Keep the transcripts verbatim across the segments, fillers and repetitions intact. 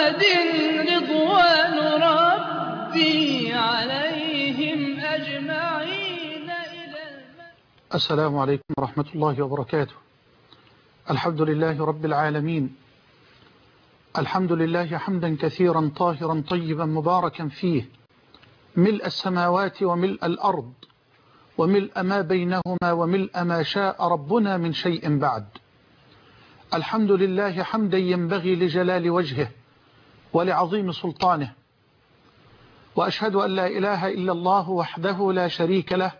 محمد رضوان ربي عليهم أجمعين. السلام عليكم ورحمة الله وبركاته. الحمد لله رب العالمين، الحمد لله حمدا كثيرا طاهرا طيبا مباركا فيه، ملء السماوات وملء الأرض وملء ما بينهما وملء ما شاء ربنا من شيء بعد. الحمد لله حمدا ينبغي لجلال وجهه ولعظيم سلطانه، وأشهد أن لا إله إلا الله وحده لا شريك له،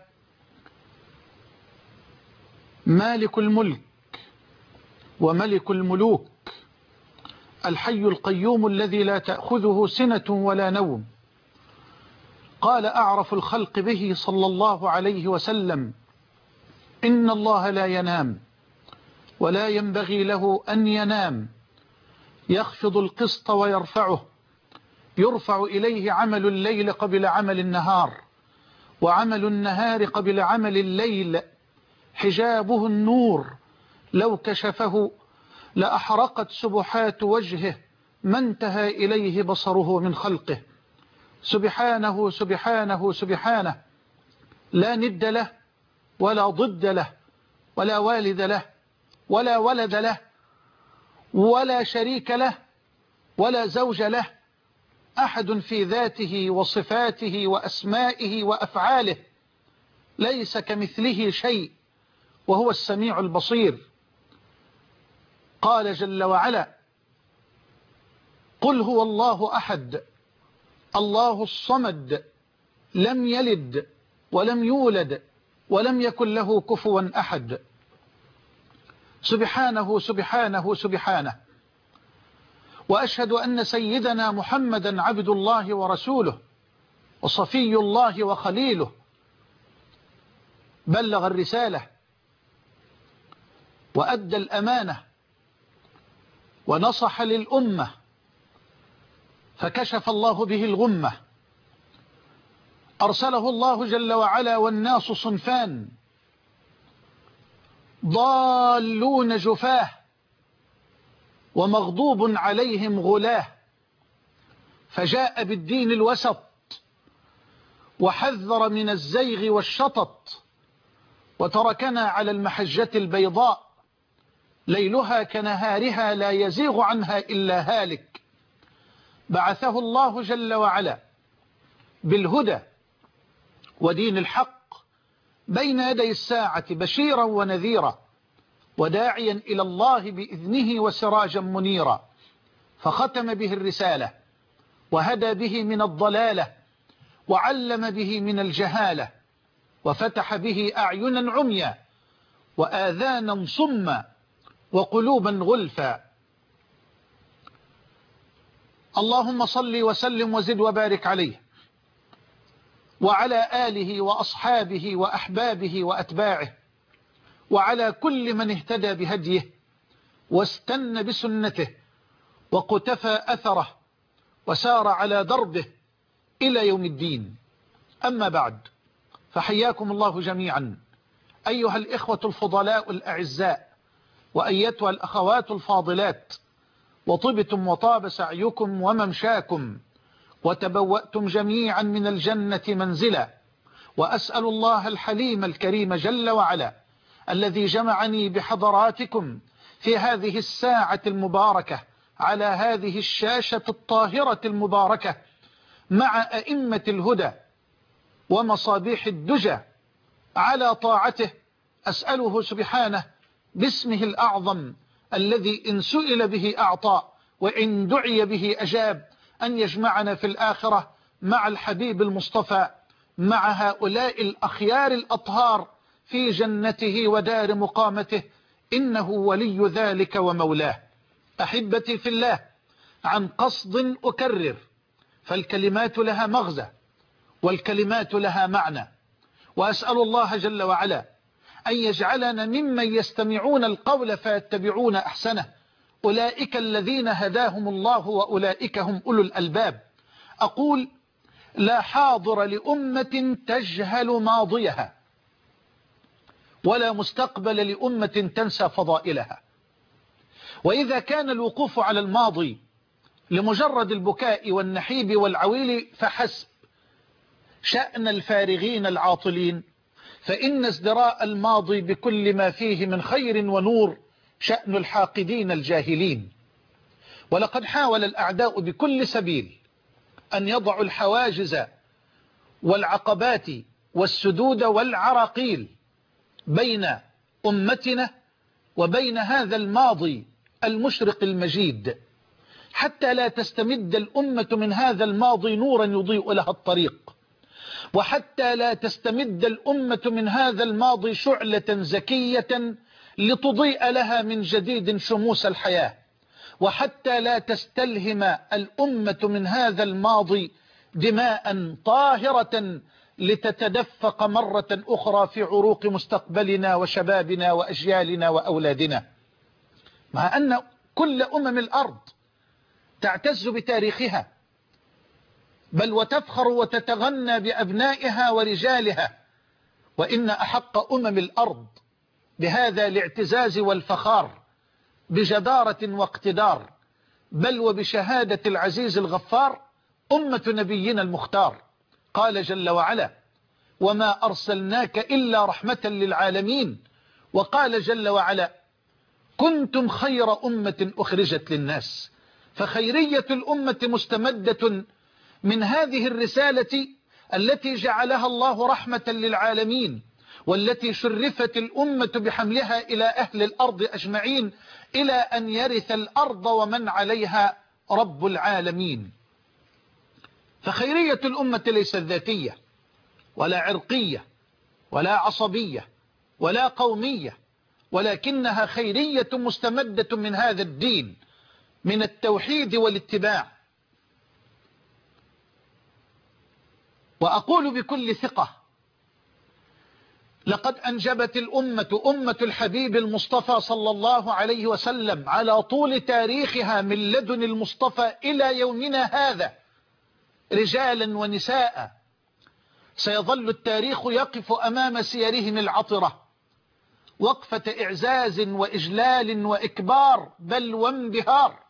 مالك الملك وملك الملوك، الحي القيوم الذي لا تأخذه سنة ولا نوم. قال أعرف الخلق به صلى الله عليه وسلم: إن الله لا ينام ولا ينبغي له أن ينام، يخفض القسط ويرفعه، يرفع إليه عمل الليل قبل عمل النهار، وعمل النهار قبل عمل الليل، حجابه النور، لو كشفه لأحرقت سبحات وجهه ما انتهى إليه بصره من خلقه. سبحانه سبحانه سبحانه، لا ند له ولا ضد له ولا والد له ولا ولد له ولا شريك له ولا زوج له، أحد في ذاته وصفاته وأسمائه وأفعاله، ليس كمثله شيء وهو السميع البصير. قال جل وعلا: قل هو الله أحد الله الصمد لم يلد ولم يولد ولم يكن له كفوا أحد. سبحانه سبحانه سبحانه. وأشهد أن سيدنا محمدا عبد الله ورسوله وصفي الله وخليله، بلغ الرسالة وأدى الأمانة ونصح للأمة، فكشف الله به الغمة. أرسله الله جل وعلا والناس صنفان: ضالون جفاه ومغضوب عليهم غلاه، فجاء بالدين الوسط وحذر من الزيغ والشطط، وتركنا على المحجة البيضاء ليلها كنهارها لا يزيغ عنها إلا هالك. بعثه الله جل وعلا بالهدى ودين الحق بين يدي الساعة بشيرا ونذيرا، وداعيا إلى الله بإذنه وسراجا منيرا، فختم به الرسالة وهدى به من الضلالة وعلم به من الجهالة، وفتح به أعينا عميا وآذانا صما وقلوبا غلفا. اللهم صل وسلم وزد وبارك عليه وعلى آله وأصحابه وأحبابه وأتباعه، وعلى كل من اهتدى بهديه واستنى بسنته وقتفى أثره وسار على دربه إلى يوم الدين. أما بعد، فحياكم الله جميعا أيها الإخوة الفضلاء الأعزاء، وأيتها الأخوات الفاضلات، وطبتم وطاب سعيكم وممشاكم، وتبوأتم جميعا من الجنة منزلا. وأسأل الله الحليم الكريم جل وعلا الذي جمعني بحضراتكم في هذه الساعة المباركة على هذه الشاشة الطاهرة المباركة مع أئمة الهدى ومصابيح الدجى على طاعته، أسأله سبحانه باسمه الأعظم الذي إن سئل به أعطى وإن دعي به أجاب، أن يجمعنا في الآخرة مع الحبيب المصطفى، مع هؤلاء الأخيار الأطهار في جنته ودار مقامته، إنه ولي ذلك ومولاه. أحبتي في الله، عن قصد أكرر، فالكلمات لها مغزى والكلمات لها معنى، وأسأل الله جل وعلا أن يجعلنا ممن يستمعون القول فيتبعون أحسنه، أولئك الذين هداهم الله وأولئك هم أولو الألباب. أقول: لا حاضر لأمة تجهل ماضيها، ولا مستقبل لأمة تنسى فضائلها. وإذا كان الوقوف على الماضي لمجرد البكاء والنحيب والعويل فحسب شأن الفارغين العاطلين، فإن ازدراء الماضي بكل ما فيه من خير ونور شأن الحاقدين الجاهلين. ولقد حاول الأعداء بكل سبيل أن يضعوا الحواجز والعقبات والسدود والعراقيل بين أمتنا وبين هذا الماضي المشرق المجيد، حتى لا تستمد الأمة من هذا الماضي نورا يضيء لها الطريق، وحتى لا تستمد الأمة من هذا الماضي شعلة زكية لتضيء لها من جديد شموس الحياة، وحتى لا تستلهم الأمة من هذا الماضي دماء طاهرة لتتدفق مرة أخرى في عروق مستقبلنا وشبابنا وأجيالنا وأولادنا. مع أن كل أمم الأرض تعتز بتاريخها، بل وتفخر وتتغنى بأبنائها ورجالها، وإن أحق أمم الأرض بهذا الاعتزاز والفخار بجدارة واقتدار، بل وبشهادة العزيز الغفار، أمة نبينا المختار. قال جل وعلا: وما أرسلناك إلا رحمة للعالمين. وقال جل وعلا: كنتم خير أمة أخرجت للناس. فخيرية الأمة مستمدة من هذه الرسالة التي جعلها الله رحمة للعالمين، والتي شرفت الأمة بحملها إلى أهل الأرض أجمعين، إلى أن يرث الأرض ومن عليها رب العالمين. فخيرية الأمة ليست ذاتية ولا عرقية ولا عصبية ولا قومية، ولكنها خيرية مستمدة من هذا الدين، من التوحيد والاتباع. وأقول بكل ثقة: لقد أنجبت الأمة أمة الحبيب المصطفى صلى الله عليه وسلم على طول تاريخها من لدن المصطفى إلى يومنا هذا رجالا ونساء سيظل التاريخ يقف أمام سيرهم العطرة وقفة إعزاز وإجلال وإكبار بل وانبهار.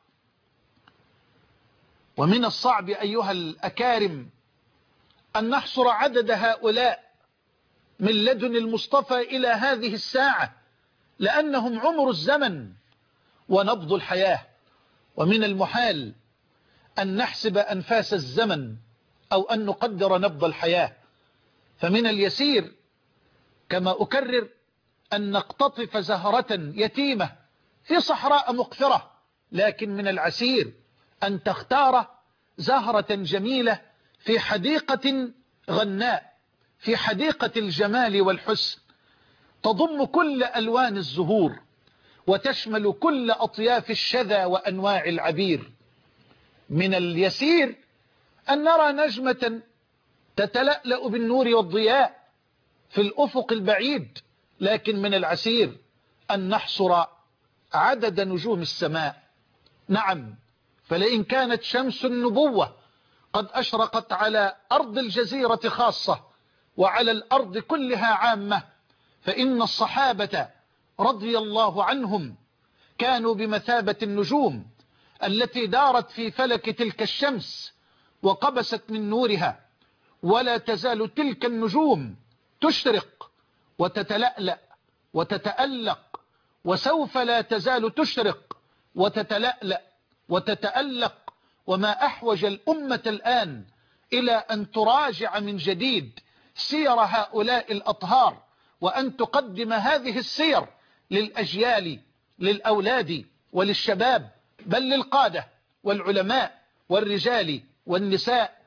ومن الصعب أيها الأكارم أن نحصر عدد هؤلاء من لدن المصطفى إلى هذه الساعة، لأنهم عمر الزمن ونبض الحياة، ومن المحال أن نحسب أنفاس الزمن أو أن نقدر نبض الحياة. فمن اليسير كما أكرر أن نقتطف زهرة يتيمة في صحراء مقفرة، لكن من العسير أن تختار زهرة جميلة في حديقة غناء، في حديقة الجمال والحسن، تضم كل ألوان الزهور وتشمل كل أطياف الشذا وأنواع العبير. من اليسير أن نرى نجمة تتلألأ بالنور والضياء في الأفق البعيد، لكن من العسير أن نحصر عدد نجوم السماء. نعم، فلئن كانت شمس النبوة قد أشرقت على أرض الجزيرة خاصة وعلى الأرض كلها عامة، فإن الصحابة رضي الله عنهم كانوا بمثابة النجوم التي دارت في فلك تلك الشمس وقبست من نورها، ولا تزال تلك النجوم تشرق وتتلألأ وتتألق، وسوف لا تزال تشرق وتتلألأ وتتألق. وما أحوج الأمة الآن إلى أن تراجع من جديد سير هؤلاء الأطهار، وأن تقدم هذه السير للأجيال، للأولاد وللشباب، بل للقادة والعلماء والرجال والنساء،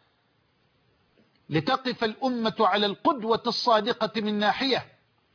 لتقف الأمة على القدوة الصادقة من ناحية،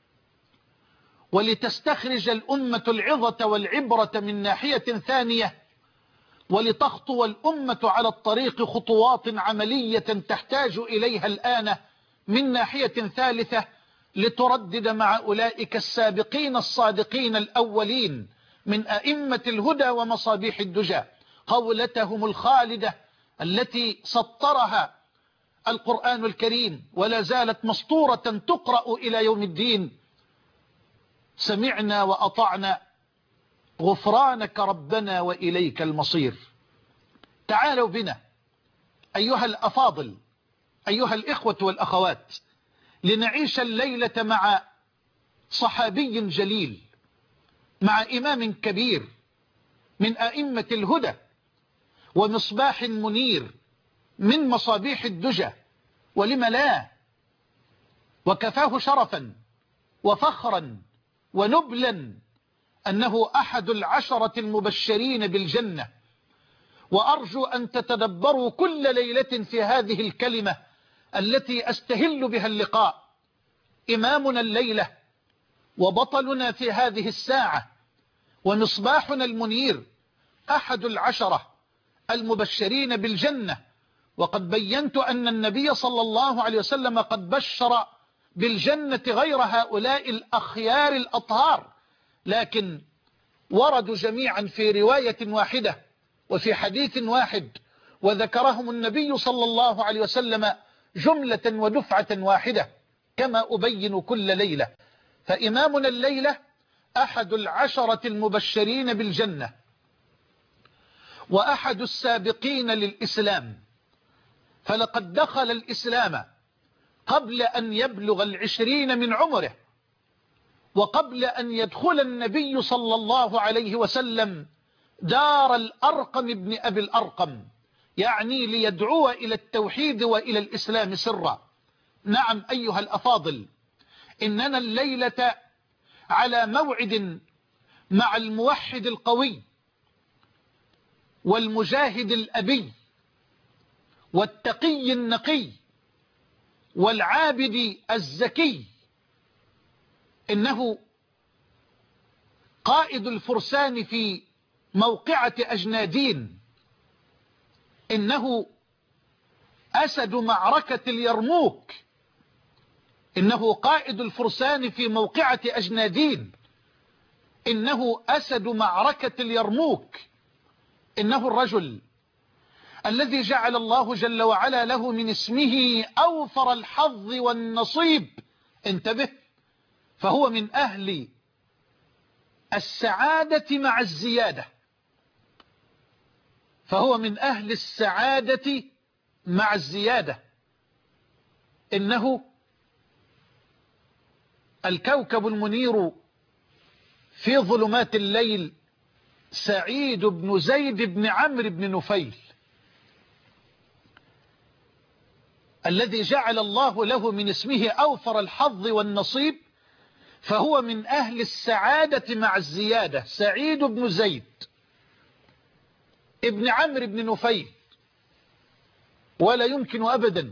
ولتستخرج الأمة العظة والعبرة من ناحية ثانية، ولتخطو الأمة على الطريق خطوات عملية تحتاج إليها الآن من ناحية ثالثة، لتردد مع أولئك السابقين الصادقين الأولين من أئمة الهدى ومصابيح الدجى قولتهم الخالدة التي سطرها القرآن الكريم ولا زالت مسطورة تقرأ إلى يوم الدين: سمعنا وأطعنا غفرانك ربنا وإليك المصير. تعالوا بنا أيها الأفاضل، أيها الإخوة والأخوات، لنعيش الليلة مع صحابي جليل، مع إمام كبير من أئمة الهدى ومصباح منير من مصابيح الدجى، ولم لا، وكفاه شرفا وفخرا ونبلا أنه أحد العشرة المبشرين بالجنة. وأرجو أن تتدبروا كل ليلة في هذه الكلمة التي أستهل بها اللقاء. إمامنا الليلة وبطلنا في هذه الساعة ومصباحنا المنير أحد العشرة المبشرين بالجنة، وقد بينت أن النبي صلى الله عليه وسلم قد بشر بالجنة غير هؤلاء الأخيار الأطهار، لكن وردوا جميعا في رواية واحدة وفي حديث واحد، وذكرهم النبي صلى الله عليه وسلم جملة ودفعة واحدة كما أبين كل ليلة. فإمامنا الليلة أحد العشرة المبشرين بالجنة، وأحد السابقين للإسلام، فلقد دخل الإسلام قبل أن يبلغ العشرين من عمره، وقبل أن يدخل النبي صلى الله عليه وسلم دار الأرقم ابن أبي الأرقم، يعني ليدعو إلى التوحيد وإلى الإسلام سرا. نعم أيها الأفاضل، إننا الليلة على موعد مع الموحد القوي والمجاهد الأبي والتقي النقي والعابد الزكي. إنه قائد الفرسان في موقعة أجنادين، إنه أسد معركة اليرموك، إنه قائد الفرسان في موقعة أجنادين، إنه أسد معركة اليرموك، إنه الرجل الذي جعل الله جل وعلا له من اسمه أوفر الحظ والنصيب. انتبه، فهو من أهل السعادة مع الزيادة، فهو من أهل السعادة مع الزيادة. إنه الكوكب المنير في ظلمات الليل، سعيد بن زيد بن عمرو بن نفيل، الذي جعل الله له من اسمه أوفر الحظ والنصيب، فهو من أهل السعادة مع الزيادة. سعيد بن زيد ابن عمرو بن نفيل. ولا يمكن أبدا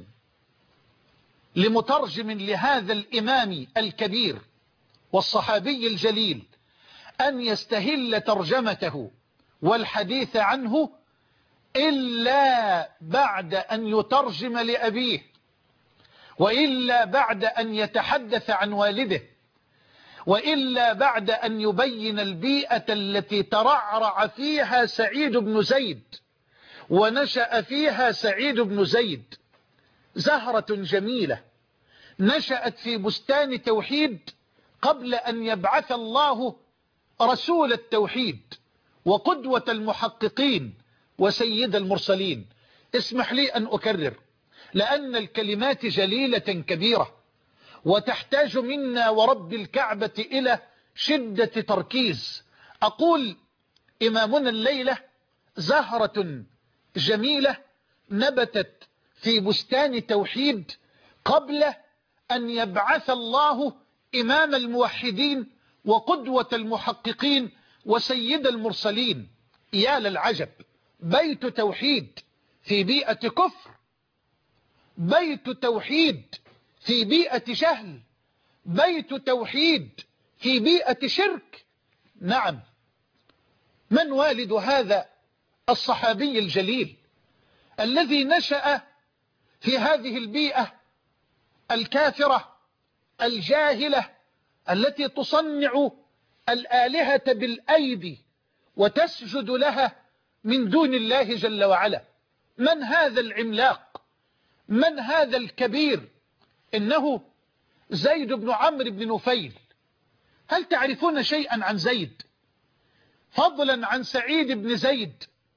لمترجم لهذا الإمام الكبير والصحابي الجليل أن يستهل ترجمته والحديث عنه إلا بعد أن يترجم لأبيه، وإلا بعد أن يتحدث عن والده، وإلا بعد أن يبين البيئة التي ترعرع فيها سعيد بن زيد ونشأ فيها سعيد بن زيد. زهرة جميلة نشأت في بستان توحيد قبل أن يبعث الله رسول التوحيد وقدوة المحققين وسيد المرسلين. اسمح لي أن أكرر، لأن الكلمات جليلة كبيرة وتحتاج منا ورب الكعبة إلى شدة تركيز. أقول إمامنا الليلة زهرة جميلة نبتت في بستان توحيد قبل أن يبعث الله إمام الموحدين وقدوة المحققين وسيد المرسلين. يا للعجب، بيت توحيد في بيئة كفر، بيت توحيد في بيئة جهل، بيت توحيد في بيئة شرك. نعم، من والد هذا الصحابي الجليل الذي نشأ في هذه البيئة الكافرة الجاهلة التي تصنع الآلهة بالأيدي وتسجد لها من دون الله جل وعلا؟ من هذا العملاق؟ من هذا الكبير؟ إنه زيد بن عمرو بن نفيل. هل تعرفون شيئا عن زيد فضلا عن سعيد بن زيد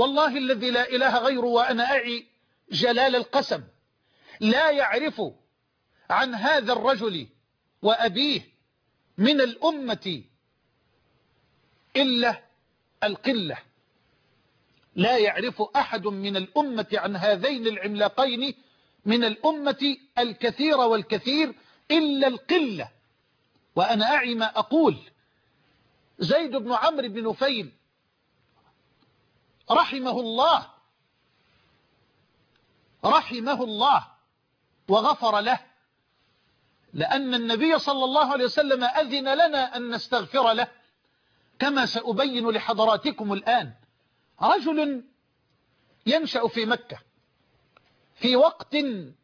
والله الذي لا إله غيره وأنا أعي جلال القسم، لا يعرف عن هذا الرجل وأبيه من الأمة إلا القلة. لا يعرف أحد من الأمة عن هذين العملاقين من الأمة الكثير والكثير إلا القلة. وأنا أعي ما أقول. زيد بن عمرو بن نفيل رحمه الله رحمه الله وغفر له، لأن النبي صلى الله عليه وسلم أذن لنا أن نستغفر له كما سأبين لحضراتكم الآن. رجل ينشأ في مكة في وقت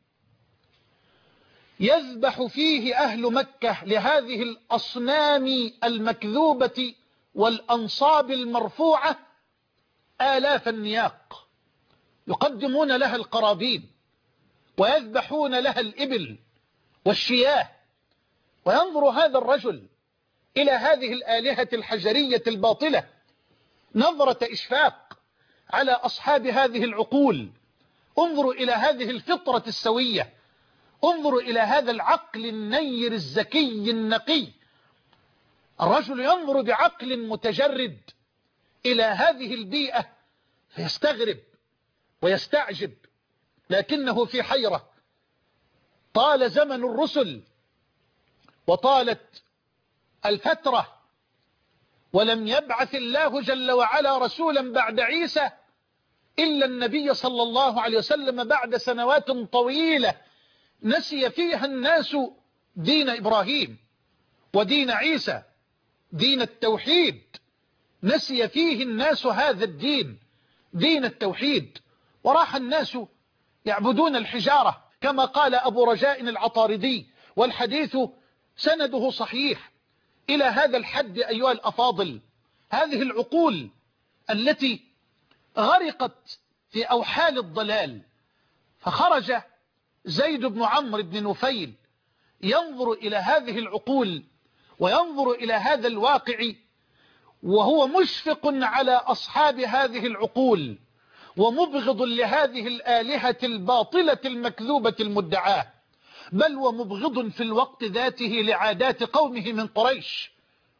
يذبح فيه أهل مكة لهذه الأصنام المكذوبة والأنصاب المرفوعة آلاف النياق، يقدمون لها القرابين ويذبحون لها الإبل والشياه. وينظر هذا الرجل إلى هذه الآلهة الحجرية الباطلة نظرة إشفاق على أصحاب هذه العقول. انظروا إلى هذه الفطرة السوية، انظروا إلى هذا العقل النير الذكي النقي. الرجل ينظر بعقل متجرد إلى هذه البيئة فيستغرب ويستعجب، لكنه في حيرة. طال زمن الرسل وطالت الفترة ولم يبعث الله جل وعلا رسولا بعد عيسى إلا النبي صلى الله عليه وسلم بعد سنوات طويلة نسي فيها الناس دين إبراهيم ودين عيسى، دين التوحيد. نسي فيه الناس هذا الدين، دين التوحيد، وراح الناس يعبدون الحجارة كما قال أبو رجاء العطاردي، والحديث سنده صحيح. إلى هذا الحد أيها الأفاضل هذه العقول التي غرقت في أوحال الضلال. فخرج زيد بن عمرو بن نفيل ينظر إلى هذه العقول وينظر إلى هذا الواقع وهو مشفق على أصحاب هذه العقول ومبغض لهذه الآلهة الباطلة المكذوبة المدعاة، بل ومبغض في الوقت ذاته لعادات قومه من قريش،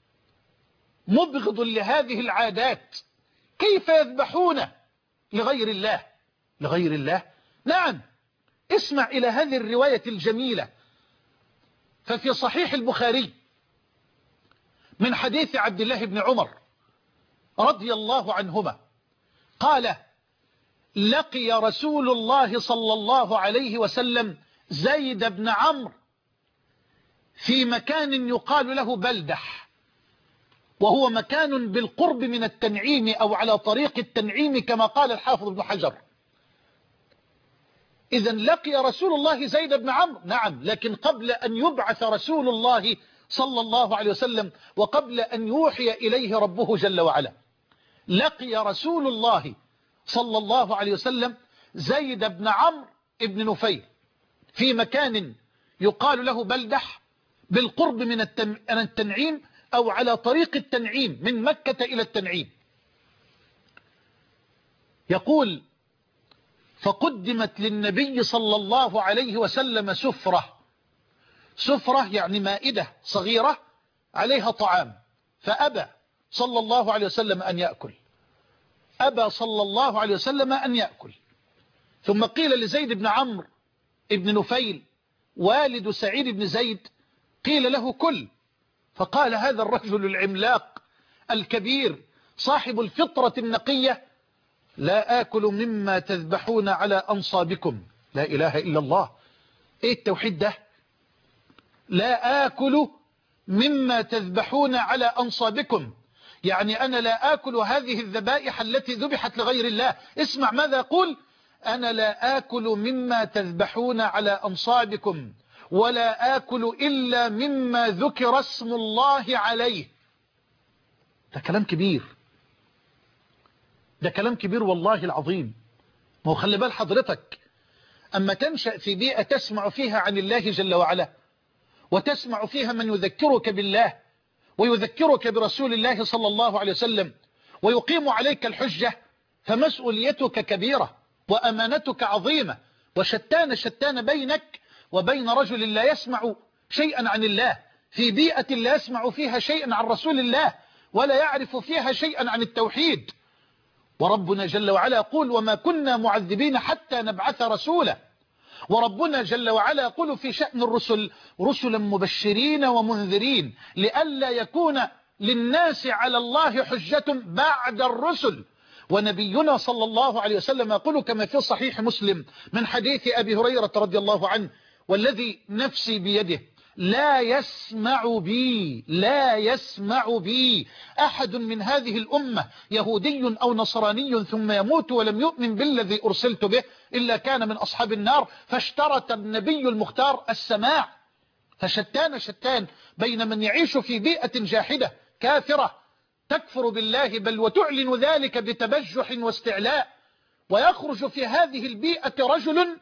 مبغض لهذه العادات. كيف يذبحون لغير الله؟ لغير الله؟ نعم. اسمع إلى هذه الرواية الجميلة. ففي صحيح البخاري من حديث عبد الله بن عمر رضي الله عنهما قال: لقي رسول الله صلى الله عليه وسلم زيد بن عمرو في مكان يقال له بلدح، وهو مكان بالقرب من التنعيم أو على طريق التنعيم كما قال الحافظ ابن حجر. إذن لقي رسول الله زيد بن عمرو، نعم، لكن قبل أن يبعث رسول الله صلى الله عليه وسلم وقبل أن يوحي إليه ربه جل وعلا. لقي رسول الله صلى الله عليه وسلم زيد بن عمرو بن نفيل في مكان يقال له بلدح بالقرب من التنعيم أو على طريق التنعيم من مكة إلى التنعيم. يقول: فقدمت للنبي صلى الله عليه وسلم سفرة. سفرة يعني مائدة صغيرة عليها طعام، فأبى صلى الله عليه وسلم أن يأكل، أبى صلى الله عليه وسلم أن يأكل. ثم قيل لزيد بن عمرو ابن نفيل والد سعيد بن زيد، قيل له: كل. فقال هذا الرجل العملاق الكبير صاحب الفطرة النقية: لا آكل مما تذبحون على أنصابكم. لا إله إلا الله. إيه التوحيد ده؟ لا آكل مما تذبحون على أنصابكم، يعني أنا لا آكل هذه الذبائح التي ذبحت لغير الله. اسمع ماذا يقول: أنا لا آكل مما تذبحون على أنصابكم ولا آكل إلا مما ذكر اسم الله عليه. ده كلام كبير، ده كلام كبير والله العظيم. ما هو خلي بال حضرتك، أما تنشأ في بيئة تسمع فيها عن الله جل وعلا وتسمع فيها من يذكرك بالله ويذكرك برسول الله صلى الله عليه وسلم ويقيم عليك الحجة، فمسؤوليتك كبيرة وأمانتك عظيمة، وشتان شتان بينك وبين رجل لا يسمع شيئا عن الله، في بيئة لا يسمع فيها شيئا عن رسول الله، ولا يعرف فيها شيئا عن التوحيد. وربنا جل وعلا يقول: وما كنا معذبين حتى نبعث رسولا. وربنا جل وعلا يقول في شأن الرسل: رسلا مبشرين ومنذرين لئلا يكون للناس على الله حجة بعد الرسل. ونبينا صلى الله عليه وسلم يقول كما في صحيح مسلم من حديث أبي هريرة رضي الله عنه: والذي نفسي بيده لا يسمع بي لا يسمع بي أحد من هذه الأمة يهودي أو نصراني ثم يموت ولم يؤمن بالذي أرسلت به إلا كان من أصحاب النار. فاشترط النبي المختار السماع. فشتان شتان بين من يعيش في بيئة جاحدة كافرة تكفر بالله بل وتعلن ذلك بتبجح واستعلاء، ويخرج في هذه البيئة رجل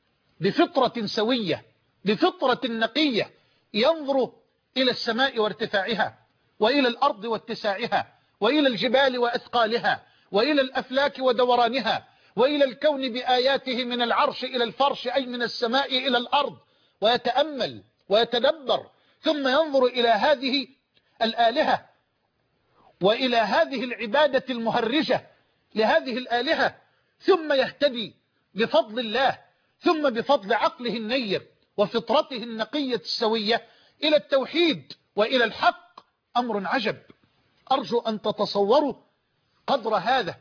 بفطرة سوية بفطرة نقية ينظر إلى السماء وارتفاعها، وإلى الأرض واتساعها، وإلى الجبال وأثقالها، وإلى الأفلاك ودورانها، وإلى الكون بآياته من العرش إلى الفرش، أي من السماء إلى الأرض، ويتأمل ويتدبر، ثم ينظر إلى هذه الآلهة وإلى هذه العبادة المهرجة لهذه الآلهة، ثم يهتدي بفضل الله، ثم بفضل عقله النير وفطرته النقية السوية إلى التوحيد وإلى الحق. أمر عجب. أرجو أن تتصوروا قدر هذا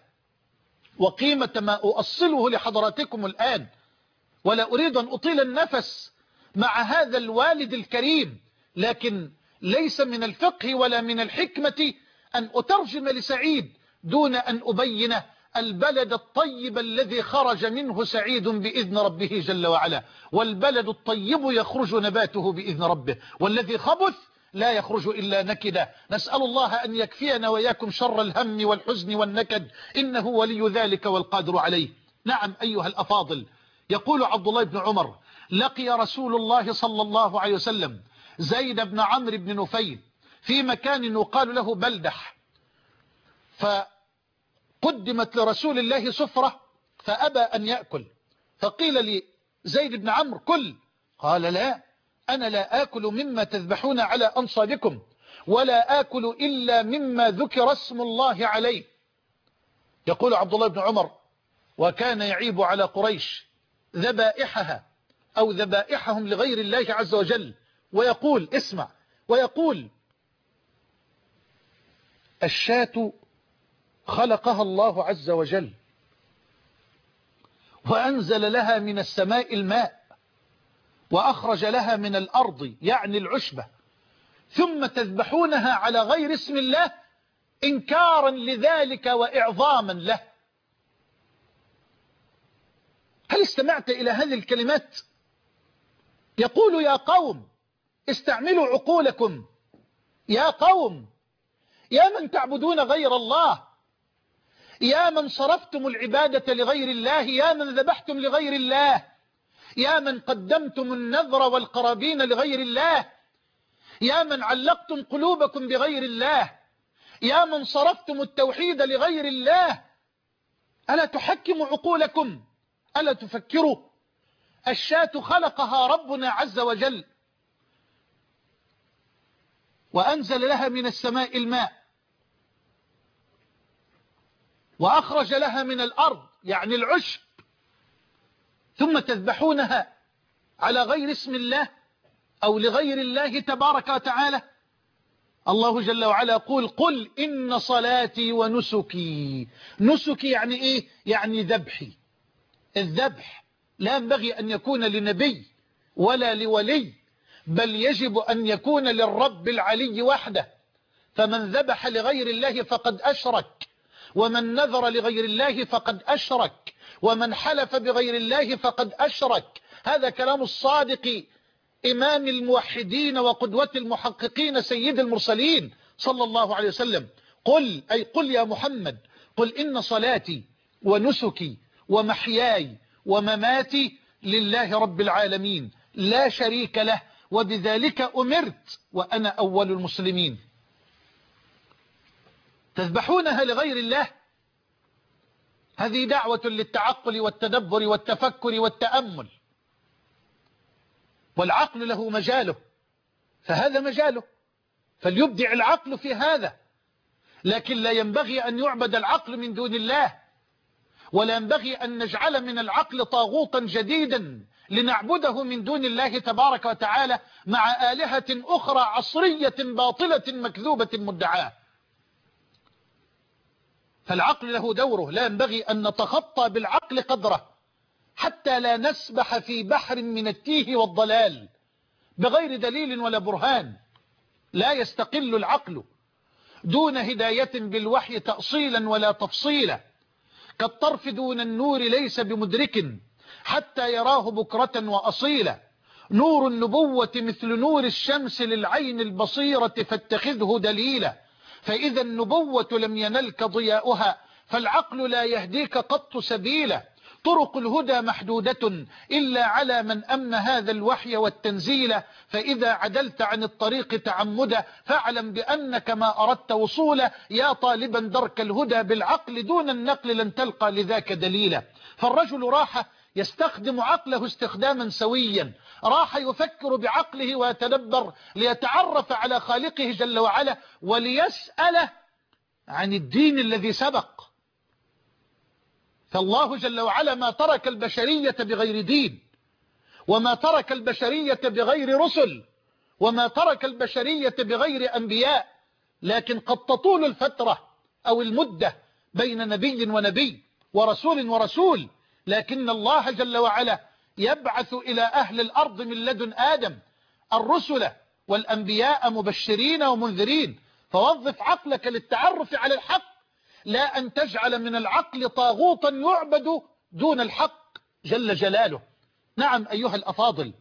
وقيمة ما أؤصله لحضراتكم الآن، ولا أريد أن أطيل النفس مع هذا الوالد الكريم، لكن ليس من الفقه ولا من الحكمة أن أترجم لسعيد دون أن أبين البلد الطيب الذي خرج منه سعيد بإذن ربه جل وعلا. والبلد الطيب يخرج نباته بإذن ربه، والذي خبث لا يخرج إلا نكدا. نسأل الله أن يكفينا وإياكم شر الهم والحزن والنكد، إنه ولي ذلك والقادر عليه. نعم أيها الأفاضل، يقول عبد الله بن عمر: لقي رسول الله صلى الله عليه وسلم زيد بن عمرو بن نفيل في مكان يقال له بلدح، فقدمت لرسول الله سفرة فأبى أن يأكل، فقيل لي زيد بن عمرو: كل. قال: لا، أنا لا آكل مما تذبحون على أنصابكم، ولا آكل إلا مما ذكر اسم الله عليه. يقول عبد الله بن عمر: وكان يعيب على قريش ذبائحها أو ذبائحهم لغير الله عز وجل، ويقول: اسمع، ويقول: الشاة خلقها الله عز وجل وأنزل لها من السماء الماء وأخرج لها من الأرض يعني العشبة، ثم تذبحونها على غير اسم الله إنكارا لذلك وإعظاما له. هل استمعت إلى هذه الكلمات؟ يقول: يا قوم استعملوا عقولكم، يا قوم، يا من تعبدون غير الله، يا من صرفتم العبادة لغير الله، يا من ذبحتم لغير الله، يا من قدمتم النذر والقرابين لغير الله، يا من علقتم قلوبكم بغير الله، يا من صرفتم التوحيد لغير الله، ألا تحكموا عقولكم؟ ألا تفكروا؟ الشاة خلقها ربنا عز وجل وأنزل لها من السماء الماء وأخرج لها من الأرض يعني العشب، ثم تذبحونها على غير اسم الله أو لغير الله تبارك وتعالى. الله جل وعلا يقول: قل إن صلاتي ونسكي. نسكي يعني إيه؟ يعني ذبحي. الذبح لا ينبغي أن يكون لنبي ولا لولي، بل يجب أن يكون للرب العلي وحده. فمن ذبح لغير الله فقد أشرك، ومن نذر لغير الله فقد أشرك، ومن حلف بغير الله فقد أشرك. هذا كلام الصادق إمام الموحدين وقدوة المحققين سيد المرسلين صلى الله عليه وسلم. قل، أي قل يا محمد، قل إن صلاتي ونسكي ومحياي ومماتي لله رب العالمين لا شريك له، وبذلك أمرت وأنا أول المسلمين. تذبحونها لغير الله، هذه دعوة للتعقل والتدبر والتفكر والتأمل، والعقل له مجاله، فهذا مجاله، فليبدع العقل في هذا. لكن لا ينبغي أن يعبد العقل من دون الله، ولا ينبغي أن نجعل من العقل طاغوتا جديدا لنعبده من دون الله تبارك وتعالى مع آلهة أخرى عصرية باطلة مكذوبة مدعاة. فالعقل له دوره، لا ينبغي أن نتخطى بالعقل قدره حتى لا نسبح في بحر من التيه والضلال بغير دليل ولا برهان. لا يستقل العقل دون هداية بالوحي تأصيلا ولا تفصيلا، كالطرف دون النور ليس بمدرك حتى يراه بكرة وأصيلا. نور النبوة مثل نور الشمس للعين البصيرة فاتخذه دليلا، فإذا النبوة لم ينلك ضياؤها فالعقل لا يهديك قط سبيلا. طرق الهدى محدودة إلا على من أمن هذا الوحي والتنزيل، فإذا عدلت عن الطريق تعمدا فاعلم بأنك ما أردت وصولا. يا طالبا درك الهدى بالعقل دون النقل لن تلقى لذاك دليلا. فالرجل راح يستخدم عقله استخداما سويا، راح يفكر بعقله ويتدبر ليتعرف على خالقه جل وعلا وليسأل عن الدين الذي سبق. فالله جل وعلا ما ترك البشرية بغير دين، وما ترك البشرية بغير رسل، وما ترك البشرية بغير أنبياء، لكن قد تطول الفترة أو المدة بين نبي ونبي ورسول ورسول، لكن الله جل وعلا يبعث إلى أهل الأرض من لدن آدم الرسل والأنبياء مبشرين ومنذرين. فوظف عقلك للتعرف على الحق، لا أن تجعل من العقل طاغوتا يعبد دون الحق جل جلاله. نعم أيها الأفاضل،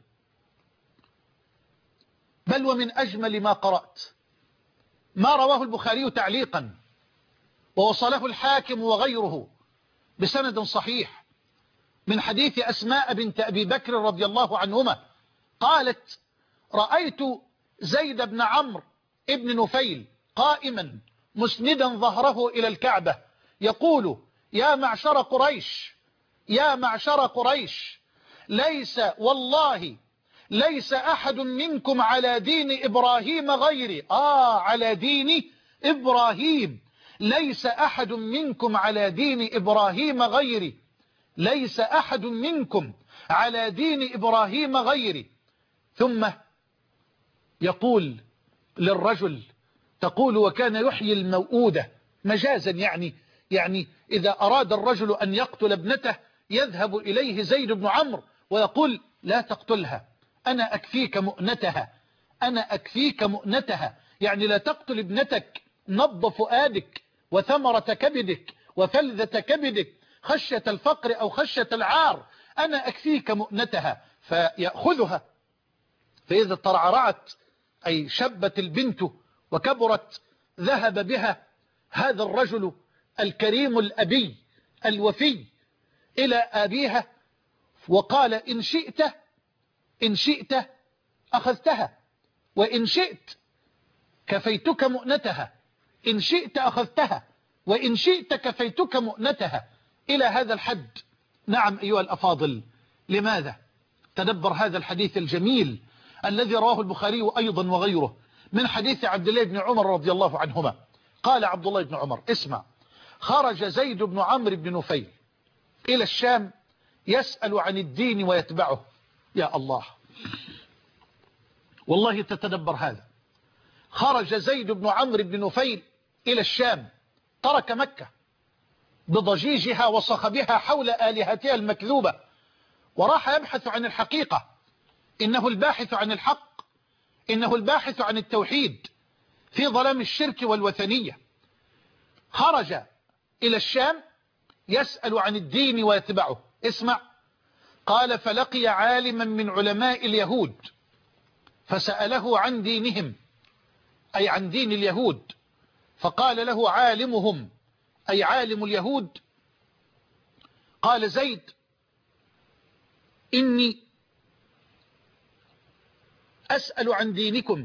بل ومن أجمل ما قرأت ما رواه البخاري تعليقا ووصله الحاكم وغيره بسند صحيح من حديث أسماء بنت أبي بكر رضي الله عنهما قالت: رأيت زيد بن عمرو ابن نفيل قائما مسندا ظهره إلى الكعبة يقول: يا معشر قريش، يا معشر قريش، ليس والله ليس أحد منكم على دين إبراهيم غيري. آه على دين إبراهيم. ليس أحد منكم على دين إبراهيم غيري. ليس أحد منكم على دين إبراهيم غيري. ثم يقول للرجل، تقول: وكان يحيي الموؤودة، مجازا يعني يعني إذا أراد الرجل أن يقتل ابنته يذهب إليه زيد بن عمرو ويقول: لا تقتلها، أنا أكفيك مؤنتها، أنا أكفيك مؤنتها. يعني لا تقتل ابنتك نبض فؤادك وثمرة كبدك وفلذة كبدك خشية الفقر أو خشية العار، أنا أكفيك مؤنتها. فيأخذها، فإذا ترعرعت أي شبت البنت وكبرت ذهب بها هذا الرجل الكريم الأبي الوفي إلى أبيها وقال: إن شئت إن شئت أخذتها، وإن شئت كفيتك مؤنتها، إن شئت أخذتها وإن شئت كفيتك مؤنتها، إلى هذا الحد. نعم أيها الأفاضل، لماذا؟ تدبر هذا الحديث الجميل الذي رواه البخاري أيضا وغيره من حديث عبد الله بن عمر رضي الله عنهما. قال عبد الله بن عمر: اسمع، خرج زيد بن عمرو بن نفيل إلى الشام يسأل عن الدين ويتبعه. يا الله، والله تتدبر هذا. خرج زيد بن عمرو بن نفيل إلى الشام، ترك مكة بضجيجها وصخبها حول آلهتها المكذوبة، وراح يبحث عن الحقيقة. إنه الباحث عن الحق، إنه الباحث عن التوحيد في ظلام الشرك والوثنية. خرج إلى الشام يسأل عن الدين ويتبعه. اسمع، قال: فلقي عالما من علماء اليهود فسأله عن دينهم، أي عن دين اليهود، فقال له عالمهم، أي عالم اليهود: قال زيد: إني أسأل عن دينكم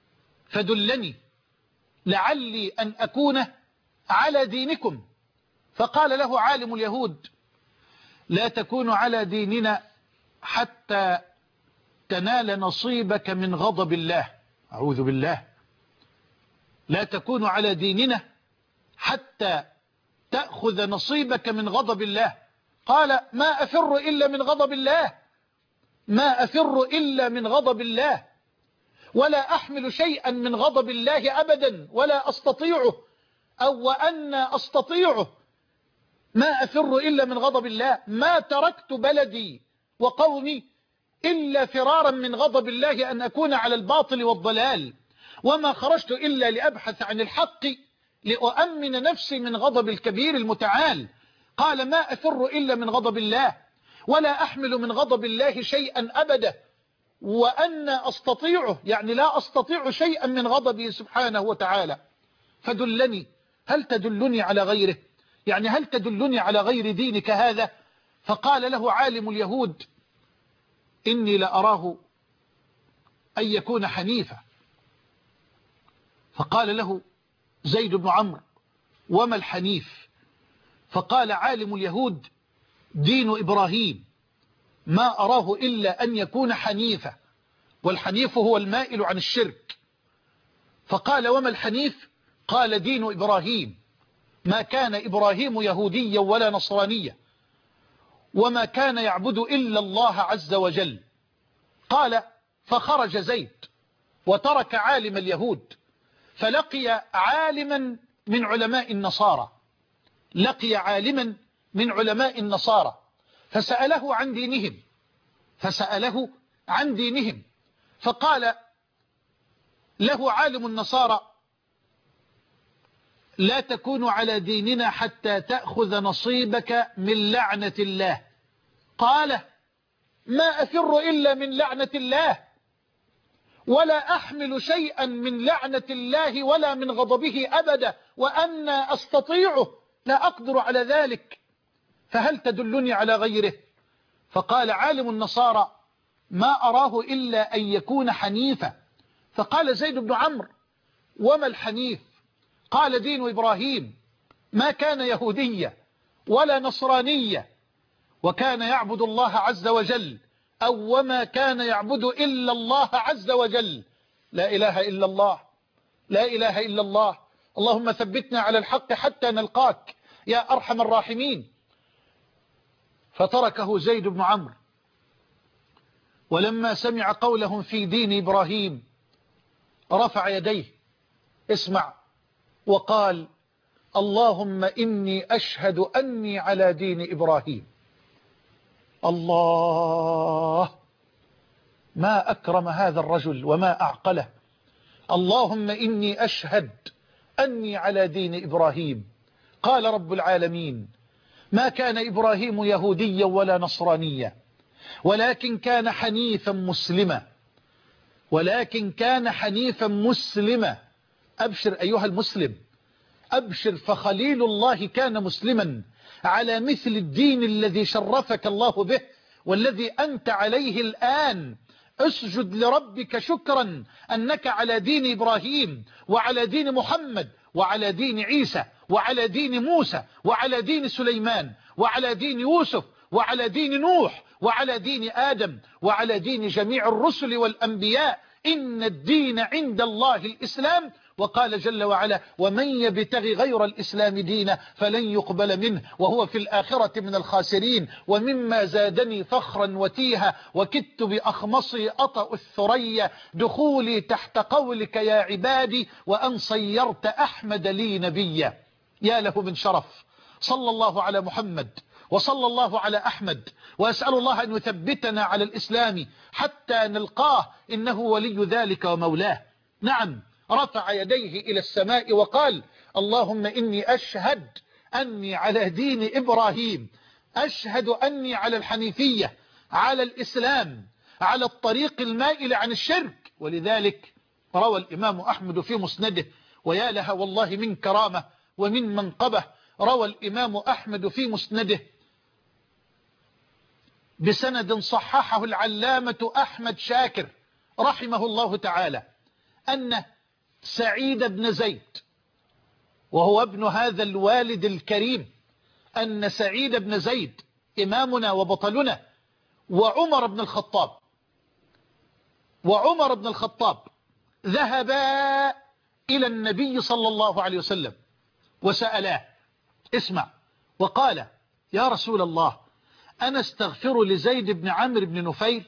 فدلني لعلي أن أكون على دينكم. فقال له عالم اليهود: لا تكون على ديننا حتى تنال نصيبك من غضب الله. أعوذ بالله. لا تكون على ديننا حتى تأخذ نصيبك من غضب الله. قال: ما أفر إلا من غضب الله، ما أفر إلا من غضب الله، ولا أحمل شيئا من غضب الله أبدا ولا أستطيعه، أو وأن أستطيعه. ما أفر إلا من غضب الله، ما تركت بلدي وقومي إلا فرارا من غضب الله أن أكون على الباطل والضلال، وما خرجت إلا لأبحث عن الحق لأؤمن نفسي من غضب الكبير المتعال. قال: ما أفر إلا من غضب الله، ولا أحمل من غضب الله شيئا أبدا، وأن أستطيعه، يعني لا أستطيع شيئا من غضبه سبحانه وتعالى. فدلني، هل تدلني على غيره؟ يعني هل تدلني على غير دينك هذا؟ فقال له عالم اليهود: إني لأراه أن يكون حنيفا. فقال له زيد بن عمرو: وما الحنيف؟ فقال عالم اليهود: دين إبراهيم، ما أراه إلا أن يكون حنيفا، والحنيف هو المائل عن الشرك. فقال: وما الحنيف؟ قال: دين إبراهيم، ما كان إبراهيم يهوديا ولا نصرانيا، وما كان يعبد إلا الله عز وجل. قال: فخرج زيد وترك عالم اليهود، فلقي عالما من علماء النصارى، لقي عالما من علماء النصارى فسأله عن دينهم، فسأله عن دينهم فقال له عالم النصارى: لا تكون على ديننا حتى تأخذ نصيبك من لعنة الله. قال: ما أفر إلا من لعنة الله، ولا أحمل شيئا من لعنة الله ولا من غضبه أبدا، وأن أستطيعه، لا أقدر على ذلك، فهل تدلني على غيره؟ فقال عالم النصارى: ما أراه إلا أن يكون حنيفا. فقال زيد بن عمرو: وما الحنيف؟ قال: دين إبراهيم، ما كان يهوديا ولا نصرانيا، وكان يعبد الله عز وجل، أو وما كان يعبد إلا الله عز وجل. لا إله إلا الله، لا إله إلا الله. اللهم ثبتنا على الحق حتى نلقاك يا أرحم الراحمين. فتركه زيد بن عمرو، ولما سمع قولهم في دين إبراهيم رفع يديه، اسمع، وقال: اللهم إني أشهد أني على دين إبراهيم. الله، ما أكرم هذا الرجل وما أعقله. اللهم إني أشهد أني على دين إبراهيم. قال رب العالمين: ما كان إبراهيم يهوديا ولا نصرانيا، ولكن كان حنيفا مسلما، ولكن كان حنيفا مسلما. أبشر أيها المسلم، أبشر، فخليل الله كان مسلما على مثل الدين الذي شرفك الله به والذي أنت عليه الآن. اسجد لربك شكرا أنك على دين إبراهيم وعلى دين محمد وعلى دين عيسى وعلى دين موسى وعلى دين سليمان وعلى دين يوسف وعلى دين نوح وعلى دين آدم وعلى دين جميع الرسل والأنبياء. إن الدين عند الله الإسلام. وقال جل وعلا: ومن يبتغي غير الإسلام دينا فلن يقبل منه وهو في الآخرة من الخاسرين. ومما زادني فخرا وتيها وكدت بأخمصي أطأ الثريا دخولي تحت قولك يا عبادي وأن صيرت أحمد لي نبيا. يا له من شرف. صلى الله على محمد وصلى الله على أحمد، وأسأل الله أن يثبتنا على الإسلام حتى نلقاه، إنه ولي ذلك ومولاه. نعم، رفع يديه إلى السماء وقال: اللهم إني أشهد أني على دين إبراهيم، أشهد أني على الحنيفية، على الإسلام، على الطريق المائل عن الشرك. ولذلك روى الإمام أحمد في مسنده، ويا لها والله من كرامة ومن منقبة، روى الإمام أحمد في مسنده بسند صححه العلامة أحمد شاكر رحمه الله تعالى، أن سعيد بن زيد وهو ابن هذا الوالد الكريم أن سعيد بن زيد إمامنا وبطلنا وعمر بن الخطاب وعمر بن الخطاب ذهبا إلى النبي صلى الله عليه وسلم وسألاه، اسمع، وقال: يا رسول الله، أنا استغفر لزيد بن عمرو بن نفيل.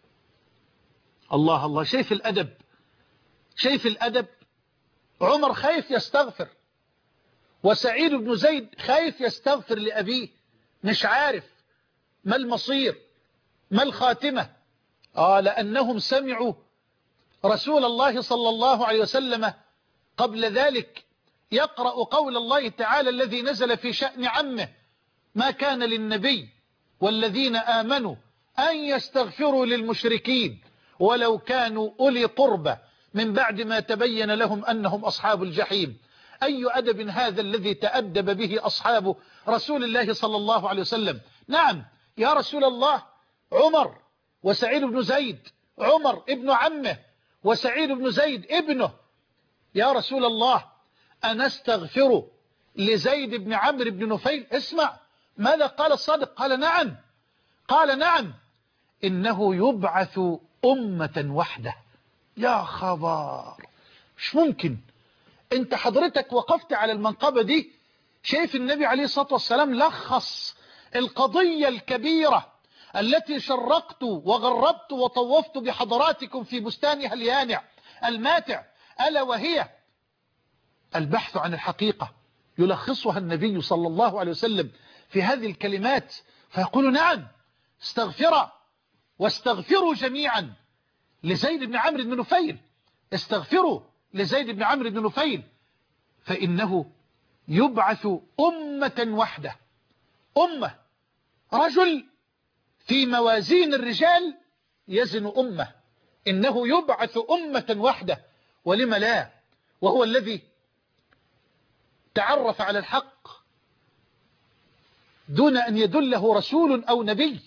الله الله، شايف الأدب، شايف الأدب. عمر خايف يستغفر، وسعيد بن زيد خايف يستغفر لأبيه، مش عارف ما المصير ما الخاتمة. آه لأنهم سمعوا رسول الله صلى الله عليه وسلم قبل ذلك يقرأ قول الله تعالى الذي نزل في شأن عمه: ما كان للنبي والذين آمنوا أن يستغفروا للمشركين ولو كانوا أولي قربى من بعد ما تبين لهم أنهم أصحاب الجحيم. أي أدب هذا الذي تأدب به أصحاب رسول الله صلى الله عليه وسلم. نعم يا رسول الله، عمر وسعيد بن زيد، عمر ابن عمه وسعيد بن زيد ابنه. يا رسول الله، أنا استغفر لزيد بن عمرو بن نفيل. اسمع ماذا قال الصادق، قال نعم، قال نعم، إنه يبعث أمة وحده. يا خبر، مش ممكن. انت حضرتك وقفت على المنقبة دي، شايف النبي عليه الصلاة والسلام لخص القضية الكبيرة التي شرقت وغربت وطوفت بحضراتكم في بستانها اليانع الماتع، ألا وهي البحث عن الحقيقة. يلخصها النبي صلى الله عليه وسلم في هذه الكلمات، فيقول: نعم، استغفرا واستغفروا جميعا لزيد بن عمرو بن نفيل، استغفروا لزيد بن عمرو بن نفيل، فإنه يبعث أمة وحده. أمة، رجل في موازين الرجال يزن أمة، إنه يبعث أمة وحده. ولم لا؟ وهو الذي تعرف على الحق دون أن يدله رسول أو نبي،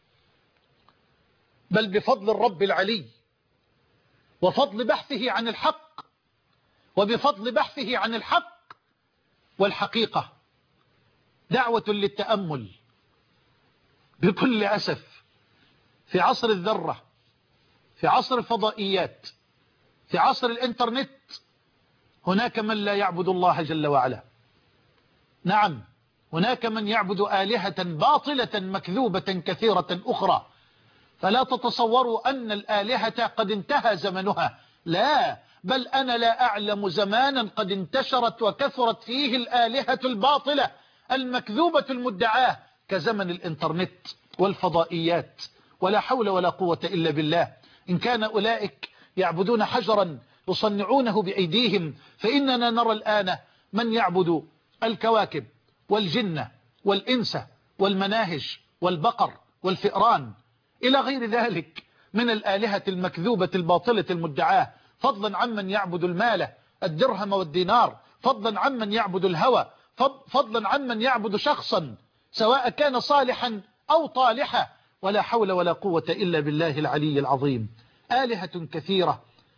بل بفضل الرب العلي وفضل بحثه عن الحق، وبفضل بحثه عن الحق والحقيقة. دعوة للتأمل. بكل أسف في عصر الذرة، في عصر الفضائيات، في عصر الانترنت، هناك من لا يعبد الله جل وعلا. نعم، هناك من يعبد آلهة باطلة مكذوبة كثيرة أخرى. فلا تتصوروا أن الآلهة قد انتهى زمنها، لا، بل أنا لا أعلم زمانا قد انتشرت وكثرت فيه الآلهة الباطلة المكذوبة المدعاة كزمن الانترنت والفضائيات. ولا حول ولا قوة إلا بالله. إن كان أولئك يعبدون حجرا يصنعونه بأيديهم، فإننا نرى الآن من يعبد الكواكب والجن والإنس والمناهج والبقر والفئران إلى غير ذلك من الآلهة المكذوبة الباطلة المدعاة، فضلا عمن يعبد المال الدرهم والدينار، فضلا عمن يعبد الهوى، فضلا عمن يعبد شخصا سواء كان صالحا أو طالحا. ولا حول ولا قوة إلا بالله العلي العظيم. آلهة كثيرة،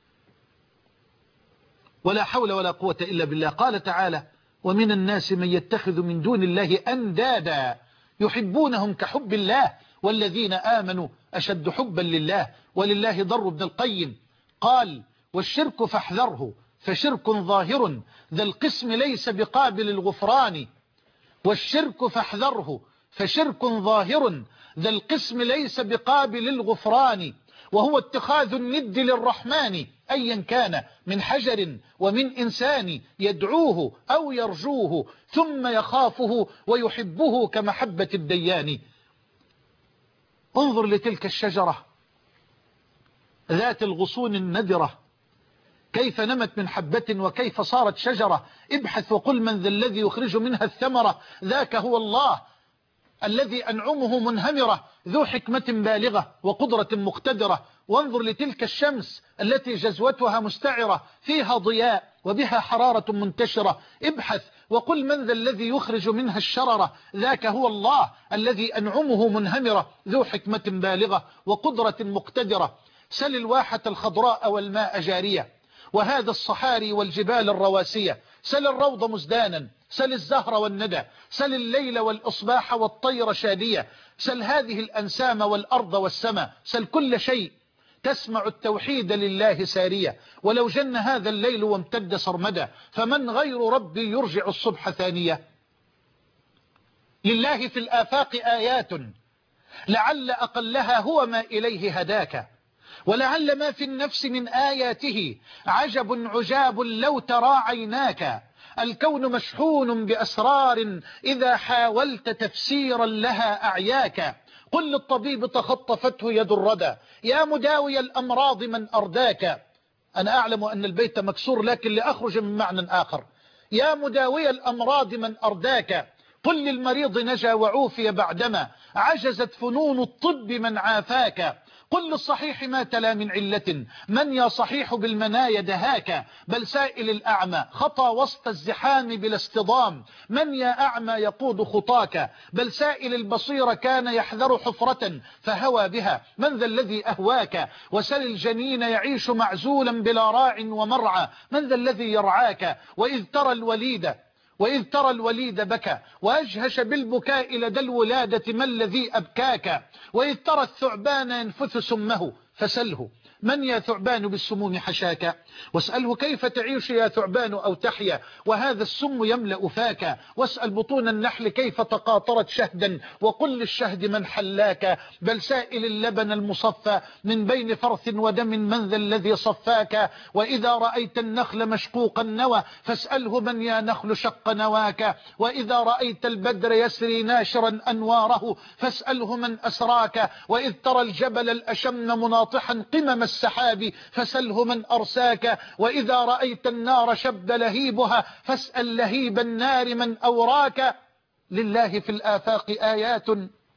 ولا حول ولا قوة إلا بالله. قال تعالى: ومن الناس من يتخذ من دون الله أندادا يحبونهم كحب الله والذين آمنوا أشد حبا لله. ولله ضر ابن القيم قال: والشرك فاحذره فشرك ظاهر ذا القسم ليس بقابل الغفران. والشرك فاحذره فشرك ظاهر ذا القسم ليس بقابل الغفران، وهو اتخاذ الند للرحمن أيا كان من حجر ومن إنسان يدعوه أو يرجوه ثم يخافه ويحبه كمحبة الديان. انظر لتلك الشجرة ذات الغصون الندرة كيف نمت من حبة وكيف صارت شجرة. ابحث وقل من ذا الذي يخرج منها الثمرة، ذاك هو الله الذي أنعمه منهمرة ذو حكمة بالغة وقدرة مقتدرة. وانظر لتلك الشمس التي جزوتها مستعرة فيها ضياء وبها حرارة منتشرة. ابحث وقل من ذا الذي يخرج منها الشررة، ذاك هو الله الذي أنعمه منهمرة ذو حكمة بالغة وقدرة مقتدرة. سل الواحة الخضراء والماء جارية وهذا الصحاري والجبال الرواسية، سل الروض مزدانا، سل الزهر والندى، سل الليل والإصباح والطير شادية، سل هذه الأنسام والأرض والسماء، سل كل شيء تسمع التوحيد لله سارية. ولو جن هذا الليل وامتد سرمدا، فمن غير ربي يرجع الصبح ثانية. لله في الآفاق آيات لعل أقلها هو ما إليه هداك، ولعل ما في النفس من آياته عجب عجاب لو ترى عيناك. الكون مشحون بأسرار إذا حاولت تفسيرا لها أعياك. قل للطبيب تخطفته يد الردى يا مداوي الأمراض من أرداك. أنا أعلم أن البيت مكسور لكن لأخرج من معنى آخر. يا مداوي الأمراض من أرداك. قل للمريض نجا وعوفي بعدما عجزت فنون الطب من عافاك. قل للصحيح ما تلا من علة من يا صحيح بالمنايا دهاك. بل سائل الأعمى خطى وسط الزحام بلا اصطدام من يا أعمى يقود خطاك. بل سائل البصير كان يحذر حفرة فهوى بها من ذا الذي أهواك. وسل الجنين يعيش معزولا بلا راع ومرعى من ذا الذي يرعاك. وإذ ترى الوليد وإذ ترى الوليد بكى وأجهش بالبكاء لدى الولادة ما الذي أبكاك. وإذ ترى الثعبان ينفث سمه فسله من يا ثعبان بالسموم حشاك. واسأله كيف تعيش يا ثعبان أو تحيا وهذا السم يملأ فاك. واسأل بطون النحل كيف تقاطرت شهدا وقل للشهد من حلاك. بل سائل اللبن المصفى من بين فرث ودم من ذا الذي صفاك. وإذا رأيت النخل مشقوق النوى فاسأله من يا نخل شق نواك. وإذا رأيت البدر يسري ناشرا أنواره فاسأله من أسراك. وإذ ترى الجبل الأشم مناطحا قمم السحاب فسله من أرساك. وإذا رأيت النار شب لهيبها فاسأل لهيب النار من أوراك. لله في الآفاق آيات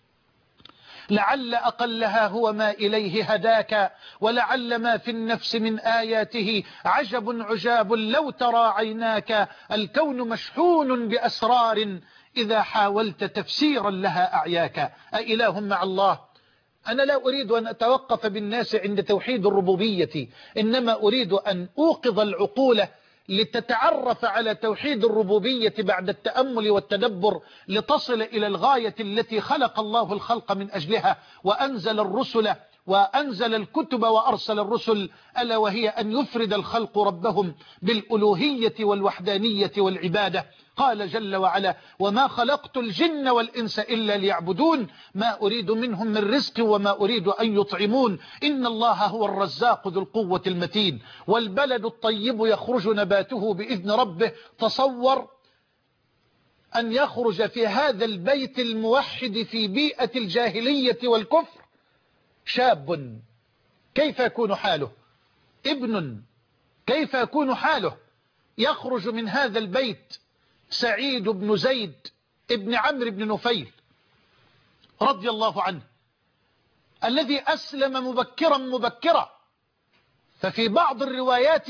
لعل أقلها هو ما إليه هداك. ولعل ما في النفس من آياته عجب عجاب لو ترى عيناك. الكون مشحون بأسرار إذا حاولت تفسيرا لها أعياك. أإله مع الله؟ أنا لا أريد أن أتوقف بالناس عند توحيد الربوبية، إنما أريد أن أوقظ العقول لتتعرف على توحيد الربوبية بعد التأمل والتدبر لتصل إلى الغاية التي خلق الله الخلق من أجلها وأنزل الرسل وأنزل الكتب وأرسل الرسل، ألا وهي أن يفرد الخلق ربهم بالألوهية والوحدانية والعبادة. قال جل وعلا وما خلقت الجن والإنس إلا ليعبدون ما أريد منهم من رزق وما أريد أن يطعمون إن الله هو الرزاق ذو القوة المتين. والبلد الطيب يخرج نباته بإذن ربه. تصور أن يخرج في هذا البيت الموحد في بيئة الجاهلية والكفر شاب، كيف يكون حاله؟ ابن، كيف يكون حاله؟ يخرج من هذا البيت سعيد بن زيد ابن عمرو بن نفيل رضي الله عنه الذي أسلم مبكرا مبكرا. ففي بعض الروايات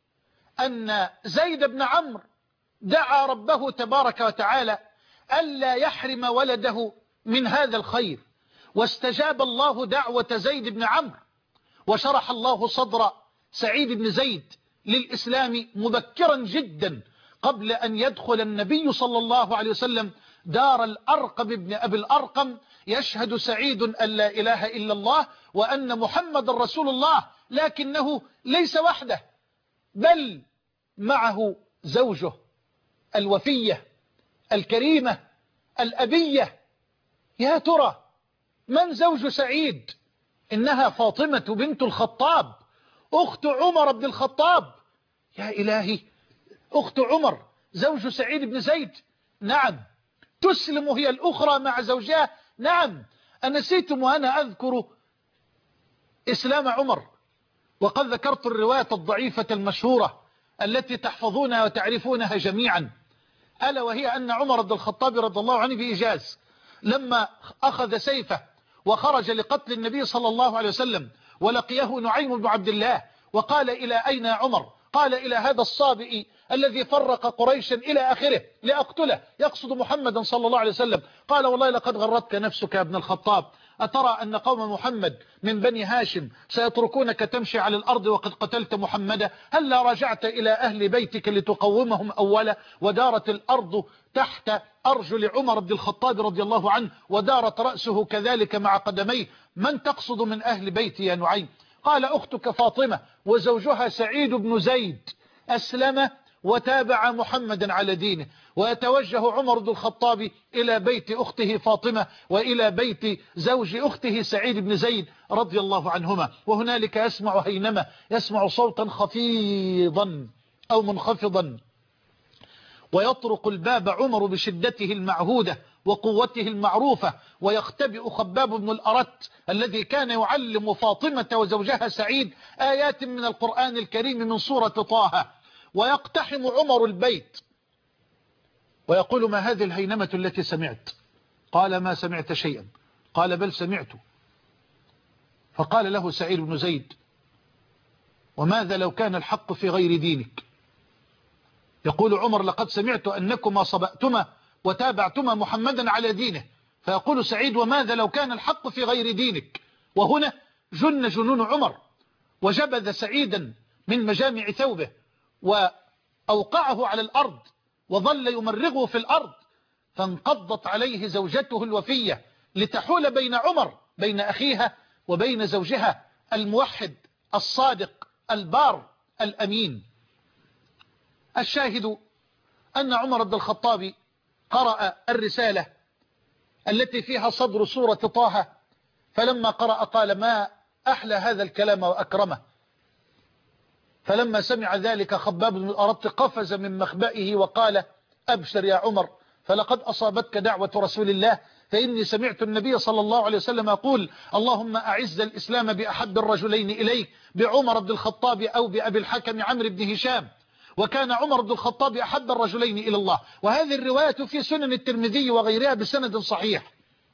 أن زيد بن عمرو دعا ربه تبارك وتعالى ألا يحرم ولده من هذا الخير، واستجاب الله دعوة زيد بن عمرو وشرح الله صدر سعيد بن زيد للإسلام مبكرا جدا قبل أن يدخل النبي صلى الله عليه وسلم دار الأرقم بن أبي الأرقم. يشهد سعيد أن لا إله إلا الله وأن محمد رسول الله، لكنه ليس وحده بل معه زوجه الوفية الكريمة الأبية. يا ترى من زوج سعيد؟ إنها فاطمة بنت الخطاب أخت عمر بن الخطاب. يا إلهي، أخت عمر زوج سعيد بن زيد. نعم، تسلم هي الأخرى مع زوجها. نعم، أنسيتم وأنا أذكر إسلام عمر وقد ذكرت الرواية الضعيفة المشهورة التي تحفظونها وتعرفونها جميعا، ألا وهي أن عمر بن الخطاب رضي الله عنه بإيجاز لما أخذ سيفه وخرج لقتل النبي صلى الله عليه وسلم ولقيه نعيم بن عبد الله وقال إلى أين يا عمر؟ قال إلى هذا الصابئ الذي فرق قريشا إلى آخره لأقتله، يقصد محمدا صلى الله عليه وسلم. قال والله لقد غرتك نفسك يا ابن الخطاب. أترى أن قوم محمد من بني هاشم سيتركونك تمشي على الأرض وقد قتلت محمدا؟ هل لا رجعت إلى أهل بيتك لتقومهم أولا؟ ودارت الأرض تحت أرجل عمر بن الخطاب رضي الله عنه، ودارت رأسه كذلك مع قدميه. من تقصد من أهل بيتي يا نعيم؟ قال أختك فاطمة وزوجها سعيد بن زيد أسلم وتابع محمدا على دينه. ويتوجه عمر بن الخطاب إلى بيت أخته فاطمة وإلى بيت زوج أخته سعيد بن زيد رضي الله عنهما، وهنالك يسمع هينمة، يسمع صوتا خفيضا أو منخفضا، ويطرق الباب عمر بشدته المعهودة وقوته المعروفة، ويختبئ خباب بن الأرت الذي كان يعلم فاطمة وزوجها سعيد آيات من القرآن الكريم من سورة طه، ويقتحم عمر البيت ويقول: ما هذه الهينمة التي سمعت؟ قال: ما سمعت شيئا. قال: بل سمعت. فقال له سعيد بن زيد: وماذا لو كان الحق في غير دينك؟ يقول عمر: لقد سمعت أنكما صبأتما وتابعتما محمدا على دينه. فيقول سعيد: وماذا لو كان الحق في غير دينك؟ وهنا جن جنون عمر، وجبذ سعيدا من مجامع ثوبه وأوقعه على الأرض وظل يمرغه في الأرض، فانقضت عليه زوجته الوفية لتحول بين عمر بين أخيها وبين زوجها الموحد الصادق البار الأمين. الشاهد أن عمر بن الخطاب قرأ الرسالة التي فيها صدر سورة طه، فلما قرأ قال: ما أحلى هذا الكلام وأكرمه. فلما سمع ذلك خباب بن الأرت قفز من مخبئه وقال: أبشر يا عمر، فلقد أصابتك دعوة رسول الله، فإني سمعت النبي صلى الله عليه وسلم يقول: اللهم أعز الإسلام بأحب الرجلين إليك، بعمر بن الخطاب أو بأبي الحكم عمرو بن هشام. وكان عمر بن الخطاب أحب الرجلين إلى الله. وهذه الرواية في سنن الترمذي وغيرها بسند صحيح.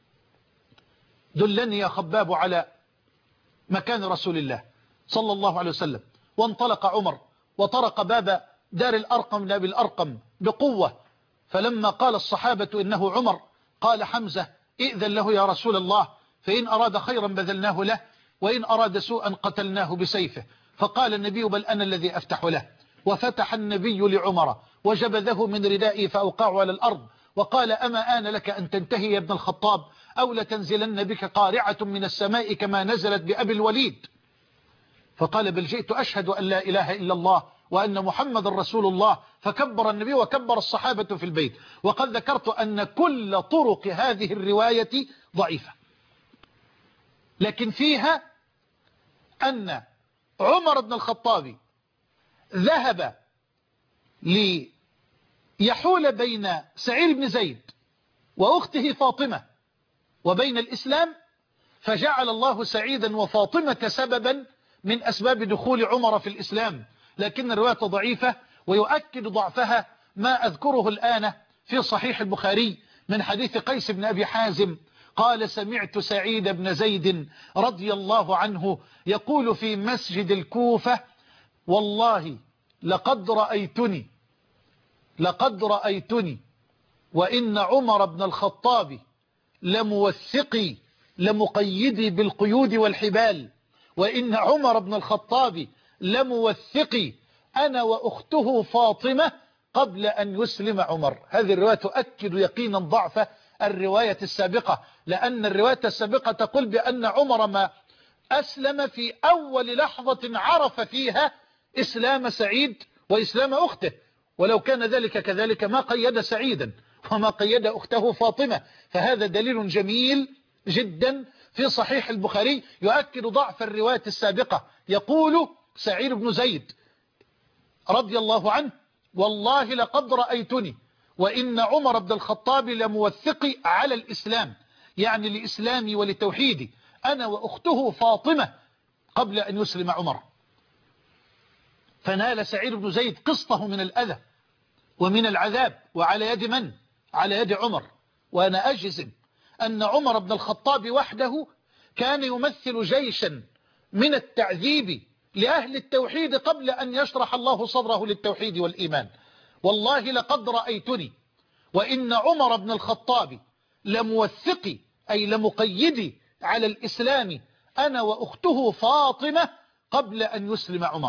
دلني يا خباب على مكان رسول الله صلى الله عليه وسلم. وانطلق عمر وطرق باب دار الأرقم لأبي الأرقم بقوة. فلما قال الصحابة إنه عمر قال حمزة: ائذن له يا رسول الله، فإن أراد خيرا بذلناه له، وإن أراد سوءا قتلناه بسيفه. فقال النبي: بل أنا الذي أفتح له. وفتح النبي لعمر وجبذه من ردائه فأوقعه على الأرض وقال: أما آن لك أن تنتهي يا ابن الخطاب، أو لتنزلن بك قارعة من السماء كما نزلت بأبي الوليد. فقال: بل جئت أشهد أن لا إله إلا الله وأن محمد رسول الله. فكبر النبي وكبر الصحابة في البيت. وقد ذكرت أن كل طرق هذه الرواية ضعيفة، لكن فيها أن عمر بن الخطاب ذهب ليحول بين سعيد بن زيد وأخته فاطمة وبين الإسلام، فجعل الله سعيدا وفاطمة سببا من أسباب دخول عمر في الإسلام. لكن الرواية ضعيفة، ويؤكد ضعفها ما أذكره الآن في صحيح البخاري من حديث قيس بن أبي حازم قال: سمعت سعيد بن زيد رضي الله عنه يقول في مسجد الكوفة: والله لقد رأيتني لقد رأيتني وإن عمر بن الخطاب لموثقي لمقيدي بالقيود والحبال، وإن عمر بن الخطاب لموثقي أنا وأخته فاطمة قبل أن يسلم عمر. هذه الرواية تؤكد يقينا ضعف الرواية السابقة، لأن الرواية السابقة تقول بأن عمر ما أسلم في أول لحظة عرف فيها إسلام سعيد وإسلام أخته، ولو كان ذلك كذلك ما قيد سعيدا وما قيد أخته فاطمة. فهذا دليل جميل جدا في صحيح البخاري يؤكد ضعف الرواية السابقة. يقول سعيد بن زيد رضي الله عنه: والله لقد رأيتني وإن عمر بن الخطاب لموثقي على الإسلام، يعني لإسلامي ولتوحيدي، أنا وأخته فاطمة قبل أن يسلم عمر. فنال سعيد بن زيد قسطه من الأذى ومن العذاب، وعلى يد من؟ على يد عمر. وأنا أجزم أن عمر بن الخطاب وحده كان يمثل جيشا من التعذيب لأهل التوحيد قبل أن يشرح الله صدره للتوحيد والإيمان. والله لقد رأيتني وإن عمر بن الخطاب لموثقي أي لمقيدي على الإسلام أنا وأخته فاطمة قبل أن يسلم عمر.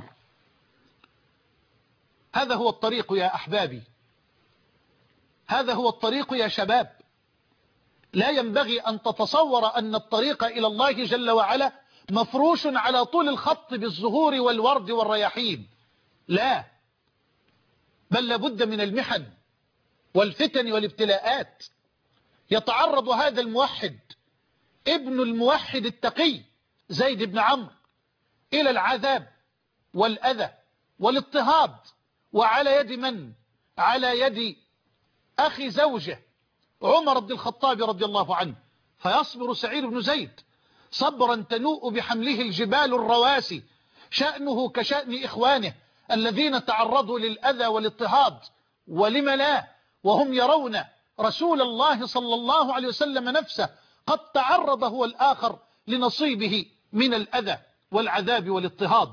هذا هو الطريق يا أحبابي، هذا هو الطريق يا شباب. لا ينبغي أن تتصور أن الطريق إلى الله جل وعلا مفروش على طول الخط بالزهور والورد والرياحين، لا، بل لابد من المحن والفتن والابتلاءات. يتعرض هذا الموحد ابن الموحد التقي زيد بن عمرو إلى العذاب والأذى والاضطهاد، وعلى يد من؟ على يد أخي زوجه عمر بن الخطاب رضي الله عنه. فيصبر سعيد بن زيد صبرا تنوء بحمله الجبال الرواسي، شأنه كشأن إخوانه الذين تعرضوا للأذى والاضطهاد. ولم لا وهم يرون رسول الله صلى الله عليه وسلم نفسه قد تعرض هو الآخر لنصيبه من الأذى والعذاب والاضطهاد.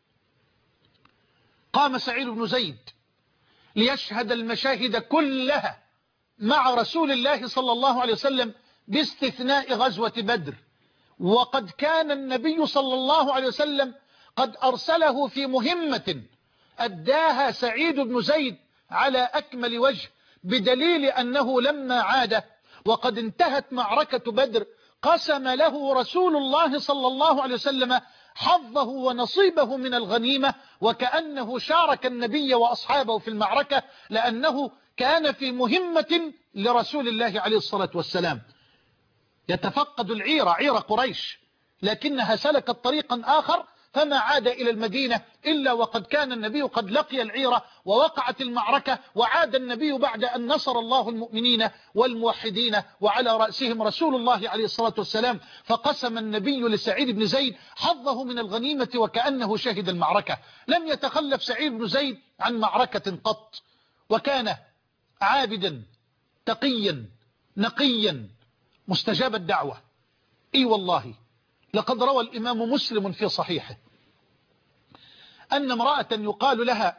قام سعيد بن زيد ليشهد المشاهد كلها مع رسول الله صلى الله عليه وسلم باستثناء غزوة بدر. وقد كان النبي صلى الله عليه وسلم قد أرسله في مهمة أداها سعيد بن زيد على أكمل وجه، بدليل أنه لما عاد وقد انتهت معركة بدر قسم له رسول الله صلى الله عليه وسلم حظه ونصيبه من الغنيمة، وكأنه شارك النبي وأصحابه في المعركة، لأنه كان في مهمة لرسول الله عليه الصلاة والسلام. يتفقد العيرة، عير قريش، لكنها سلكت طريقا آخر، فما عاد إلى المدينة إلا وقد كان النبي قد لقي العيرة ووقعت المعركة، وعاد النبي بعد أن نصر الله المؤمنين والموحدين وعلى رأسهم رسول الله عليه الصلاة والسلام. فقسم النبي لسعيد بن زيد حظه من الغنيمة وكأنه شهد المعركة. لم يتخلف سعيد بن زيد عن معركة قط، وكان عابدا تقيا نقيا مستجاب الدعوة. اي والله لقد روى الإمام مسلم في صحيحه أن امرأة يقال لها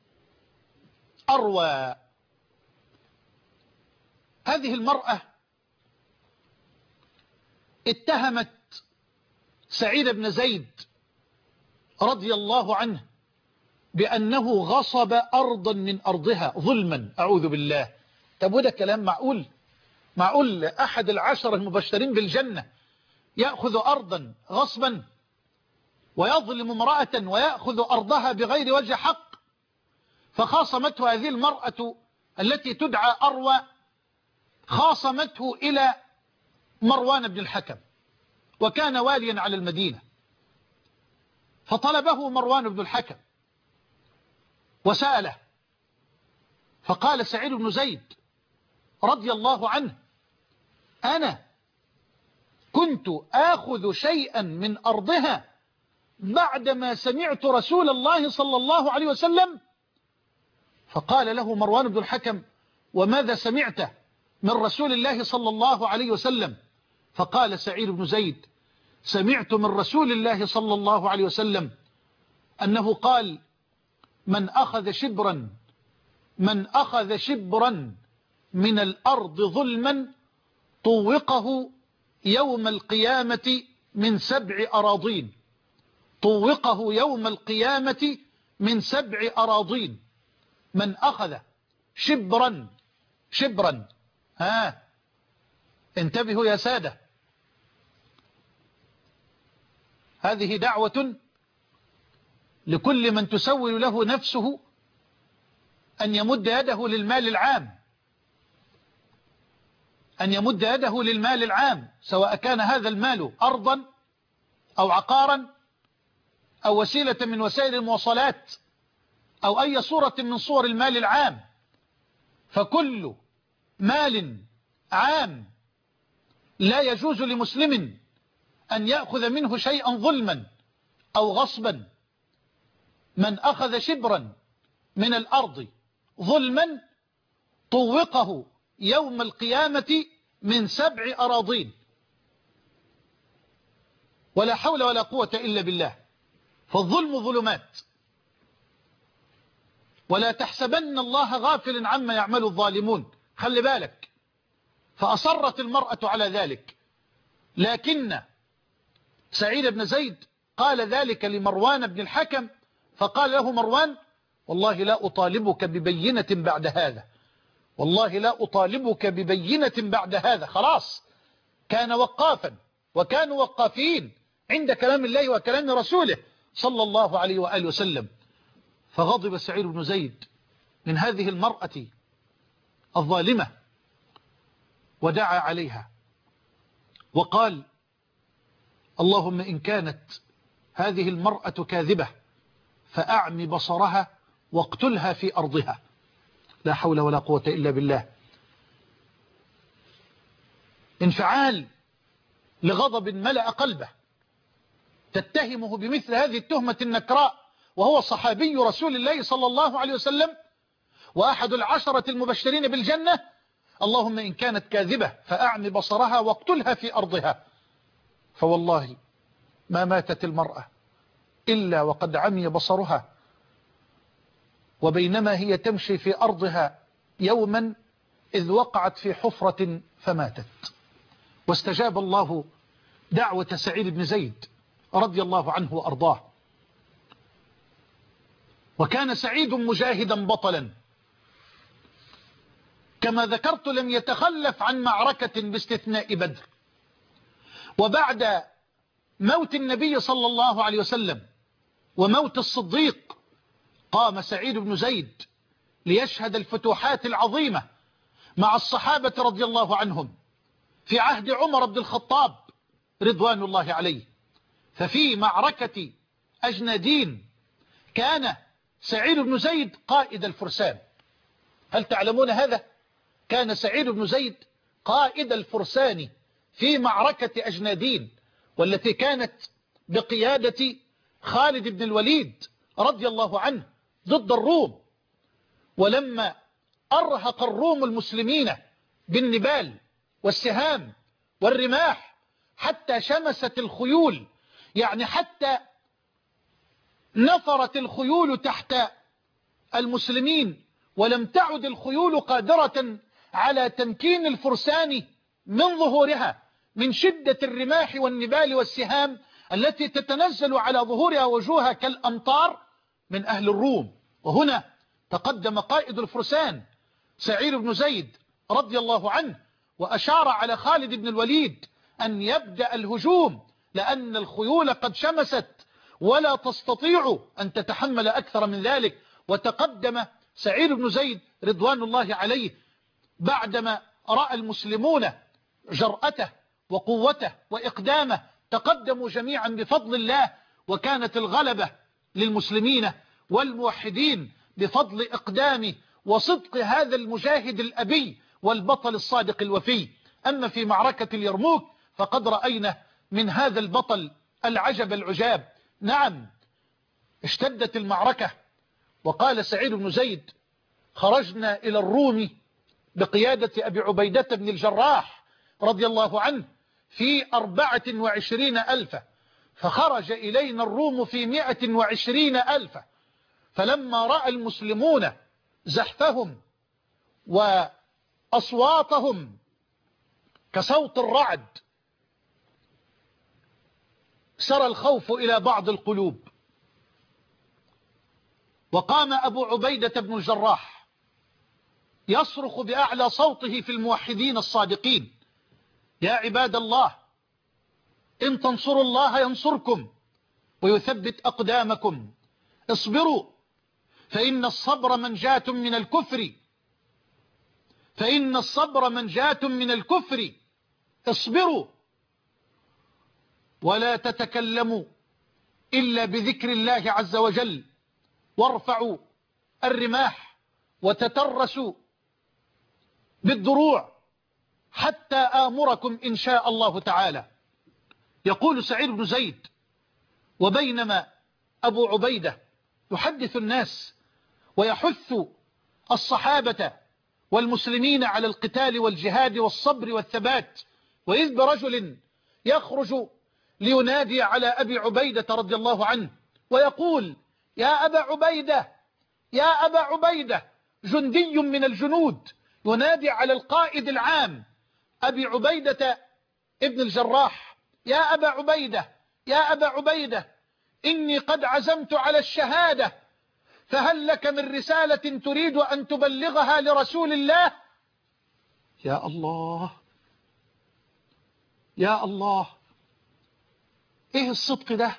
أروى، هذه المرأة اتهمت سعيد بن زيد رضي الله عنه بأنه غصب أرضا من أرضها ظلما. أعوذ بالله. طب وده كلام معقول؟ معقول أحد العشر المبشرين بالجنة يأخذ أرضا غصبا ويظلم امرأة ويأخذ أرضها بغير وجه حق؟ فخاصمته هذه المرأة التي تدعى أروى، خاصمته إلى مروان بن الحكم، وكان واليا على المدينة. فطلبه مروان بن الحكم وسأله، فقال سعيد بن زيد رضي الله عنه: أنا كنت آخذ شيئا من أرضها بعدما سمعت رسول الله صلى الله عليه وسلم. فقال له مروان بن الحكم: وماذا سمعت من رسول الله صلى الله عليه وسلم؟ فقال سعيد بن زيد: سمعت من رسول الله صلى الله عليه وسلم أنه قال: من أخذ شبرا من أخذ شبرا من الأرض ظلما طوقه يوم القيامة من سبع أراضين، طوقه يوم القيامة من سبع أراضين. من أخذ شبرا شبرا ها انتبهوا يا سادة، هذه دعوة لكل من تسول له نفسه أن يمد يده للمال العام، أن يمد يده للمال العام، سواء كان هذا المال أرضا أو عقارا أو وسيلة من وسائل المواصلات أو أي صورة من صور المال العام. فكل مال عام لا يجوز لمسلم أن يأخذ منه شيئا ظلما أو غصبا. من أخذ شبرا من الأرض ظلما طوقه يوم القيامة من سبع أراضين. ولا حول ولا قوة إلا بالله. فالظلم ظلمات، ولا تحسبن الله غافل عما يعمل الظالمون. خلي بالك. فأصرت المرأة على ذلك، لكن سعيد بن زيد قال ذلك لمروان بن الحكم، فقال له مروان: والله لا أطالبك ببينة بعد هذا، والله لا أطالبك ببينة بعد هذا. خلاص، كان وقافا وكانوا وقافين عند كلام الله وكلام رسوله صلى الله عليه وآله وسلم. فغضب سعيد بن زيد من هذه المرأة الظالمة ودعا عليها وقال: اللهم إن كانت هذه المرأة كاذبة فأعم بصرها واقتلها في أرضها. لا حول ولا قوة إلا بالله. انفعال لغضب ملأ قلبه، تتهمه بمثل هذه التهمة النكراء وهو صحابي رسول الله صلى الله عليه وسلم وأحد العشرة المبشرين بالجنة. اللهم إن كانت كاذبة فأعم بصرها واقتلها في أرضها. فوالله ما ماتت المرأة إلا وقد عمي بصرها، وبينما هي تمشي في أرضها يوما إذ وقعت في حفرة فماتت. واستجاب الله دعوة سعيد بن زيد رضي الله عنه وأرضاه. وكان سعيد مجاهدا بطلا، كما ذكرت لم يتخلف عن معركة باستثناء بدر. وبعد موت النبي صلى الله عليه وسلم وموت الصديق قام سعيد بن زيد ليشهد الفتوحات العظيمة مع الصحابة رضي الله عنهم في عهد عمر بن الخطاب رضوان الله عليه. ففي معركة أجنادين كان سعيد بن زيد قائد الفرسان. هل تعلمون هذا؟ كان سعيد بن زيد قائد الفرسان في معركة أجنادين، والتي كانت بقيادة خالد بن الوليد رضي الله عنه ضد الروم. ولما أرهق الروم المسلمين بالنبال والسهام والرماح حتى شمست الخيول، يعني حتى نفرت الخيول تحت المسلمين، ولم تعد الخيول قادرة على تمكين الفرسان من ظهورها من شدة الرماح والنبال والسهام التي تتنزل على ظهورها وجوهها كالأمطار من أهل الروم. وهنا تقدم قائد الفرسان سعيد بن زيد رضي الله عنه وأشار على خالد بن الوليد أن يبدأ الهجوم، لأن الخيول قد شمست ولا تستطيع أن تتحمل أكثر من ذلك. وتقدم سعيد بن زيد رضوان الله عليه بعدما رأى المسلمون جرأته وقوته وإقدامه، تقدموا جميعا بفضل الله، وكانت الغلبة للمسلمين والموحدين بفضل إقدام وصدق هذا المجاهد الأبي والبطل الصادق الوفي. أما في معركة اليرموك فقد رأينا من هذا البطل العجب العجاب. نعم، اشتدت المعركة، وقال سعيد بن زيد: خرجنا إلى الروم بقيادة أبي عبيدة بن الجراح رضي الله عنه في أربعة وعشرين ألفا، فخرج إلينا الروم في مئة وعشرين ألفا. فلما رأى المسلمون زحفهم وأصواتهم كصوت الرعد سرى الخوف إلى بعض القلوب، وقام أبو عبيدة بن الجراح يصرخ بأعلى صوته في الموحدين الصادقين: يا عباد الله، إن تنصروا الله ينصركم ويثبت أقدامكم، اصبروا فإن الصبر منجاة من الكفر، فإن الصبر منجاة من الكفر، اصبروا ولا تتكلموا إلا بذكر الله عز وجل، وارفعوا الرماح وتترسوا بالدروع حتى آمركم إن شاء الله تعالى. يقول سعيد بن زيد: وبينما أبو عبيدة يحدث الناس ويحث الصحابة والمسلمين على القتال والجهاد والصبر والثبات، وإذ برجل يخرج لينادي على أبي عبيدة رضي الله عنه ويقول: يا أبا عبيدة، يا أبا عبيدة، جندي من الجنود ينادي على القائد العام أبي عبيدة ابن الجراح: يا أبا عبيدة، يا أبا عبيدة إني قد عزمت على الشهادة، فهل لك من رسالة تريد أن تبلغها لرسول الله؟ يا الله يا الله، إيه الصدق ده؟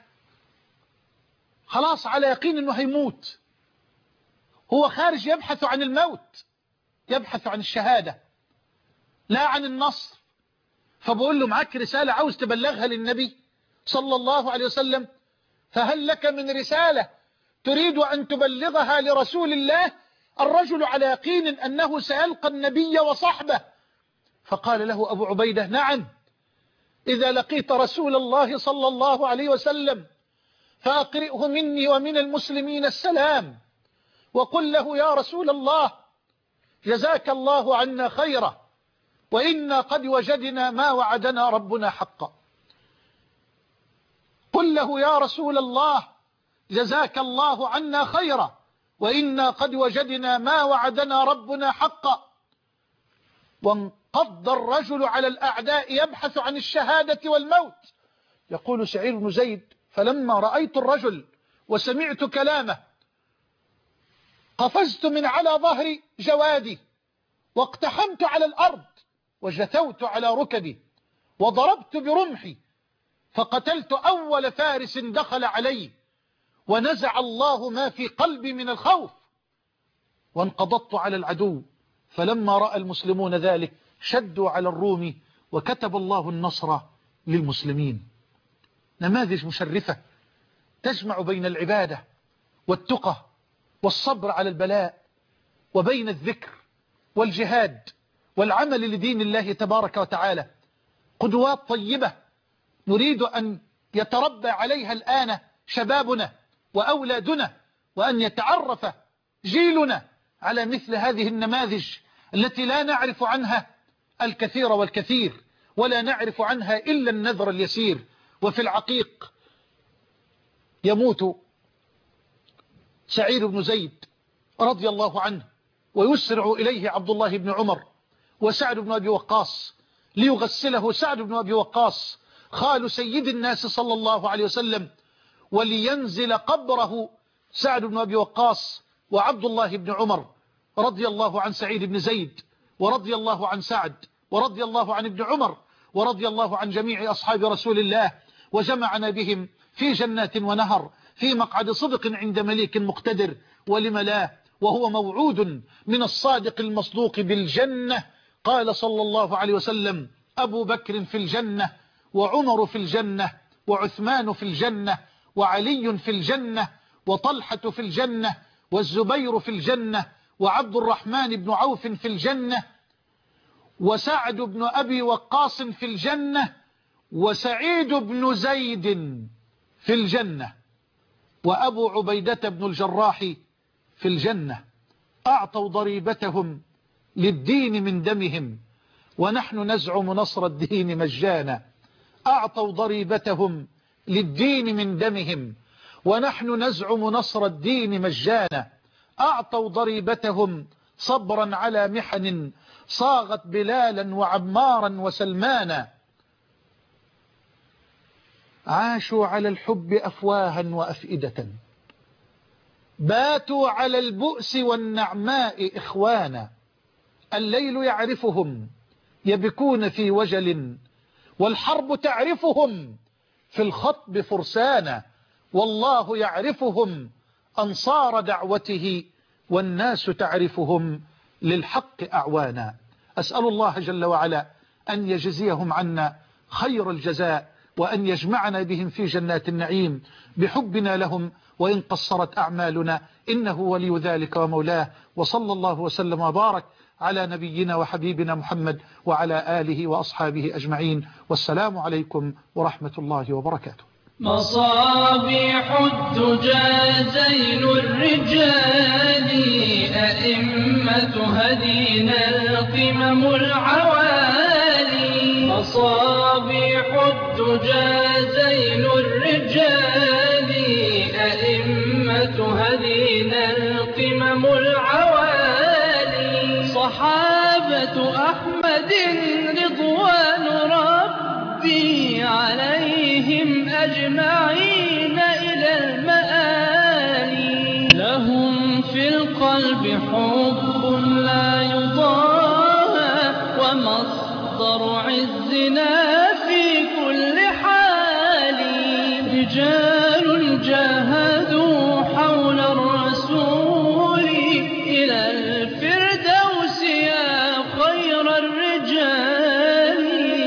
خلاص على يقين أنه هيموت، هو خارج يبحث عن الموت، يبحث عن الشهادة لا عن النصر. فبقول له معاك رسالة عاوز تبلغها للنبي صلى الله عليه وسلم، فهل لك من رسالة تريد أن تبلغها لرسول الله؟ الرجل على يقين أنه سيلقى النبي وصحبه. فقال له أبو عبيدة نعم، إذا لقيت رسول الله صلى الله عليه وسلم فأقرئه مني ومن المسلمين السلام، وقل له يا رسول الله جزاك الله عنا خيرا، وإنا قد وجدنا ما وعدنا ربنا حقا. قل له يا رسول الله جزاك الله عنا خيرا، وإنا قد وجدنا ما وعدنا ربنا حقا. وانقض الرجل على الأعداء يبحث عن الشهادة والموت. يقول سعيد بن زيد فلما رأيت الرجل وسمعت كلامه قفزت من على ظهر جوادي، واقتحمت على الأرض، وجثوت على ركبي، وضربت برمحي، فقتلت أول فارس دخل علي، ونزع الله ما في قلبي من الخوف، وانقضضت على العدو. فلما رأى المسلمون ذلك شدوا على الروم، وكتب الله النصر للمسلمين. نماذج مشرفة تجمع بين العبادة والتقى والصبر على البلاء، وبين الذكر والجهاد والعمل لدين الله تبارك وتعالى. قدوات طيبة نريد أن يتربى عليها الآن شبابنا وأولادنا، وأن يتعرف جيلنا على مثل هذه النماذج التي لا نعرف عنها الكثير والكثير، ولا نعرف عنها إلا النذر اليسير. وفي العقيق يموت سعيد بن زيد رضي الله عنه، ويسرع إليه عبد الله بن عمر وسعد بن أبي وقاص ليغسله سعد بن أبي وقاص خال سيد الناس صلى الله عليه وسلم، ولينزل قبره سعد بن أبي وقاص وعبد الله بن عمر رضي الله عن سعيد بن زيد، ورضي الله عن سعد، ورضي الله عن ابن عمر، ورضي الله عن جميع أصحاب رسول الله، وجمعنا بهم في جنات ونهر في مقعد صدق عند مليك مقتدر. ولم لا، وهو موعود من الصادق المصدوق بالجنة. قال صلى الله عليه وسلم أبو بكر في الجنة، وعمر في الجنة، وعثمان في الجنة، وعلي في الجنة، وطلحة في الجنة، والزبير في الجنة، وعبد الرحمن بن عوف في الجنة، وسعد بن أبي وقاص في الجنة، وسعيد بن زيد في الجنة، وأبو عبيدة بن الجراح في الجنة. أعطوا ضريبتهم للدين من دمهم، ونحن نزعم نصر الدين مجانا. أعطوا ضريبتهم للدين من دمهم، ونحن نزعم نصر الدين مجانا. أعطوا ضريبتهم صبرا على محن صاغت بلالا وعمارا وسلمانا. عاشوا على الحب أفواها وأفئدة، باتوا على البؤس والنعماء إخوانا. الليل يعرفهم يبكون في وجل، والحرب تعرفهم في الخطب فرسانا. والله يعرفهم أنصار دعوته، والناس تعرفهم للحق أعوانا. أسأل الله جل وعلا أن يجزيهم عنا خير الجزاء، وأن يجمعنا بهم في جنات النعيم بحبنا لهم، وإن قصرت أعمالنا إنه ولي ذلك ومولاه. وصلى الله وسلم وبارك على نبينا وحبيبنا محمد وعلى آله وأصحابه أجمعين، والسلام عليكم ورحمة الله وبركاته. مصابيح الدجى زين الرجال، أئمة هدينا القمم العوالي. مصابيح الدجى زين الرجال، أئمة هدينا القمم العوالي. صحابة أحمد رضوان ربي عليهم أجمعين. أجمعين إلى المآل. لهم في القلب حب لا يضاهى ومصدر عزنا في كل حال. رجال جاهدوا حول الرسول إلى الفردوس يا خير الرجال.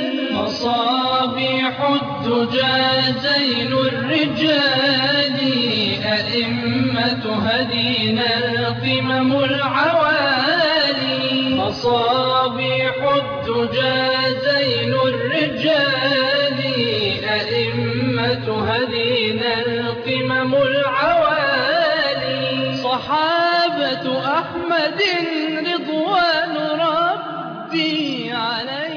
مصابيح الدجى زين الرجال أئمة هدينا القمم العوالي. مصابيح الدجى زين الرجال أئمة هدينا القمم العوالي. صحابة أحمد رضوان ربي عليه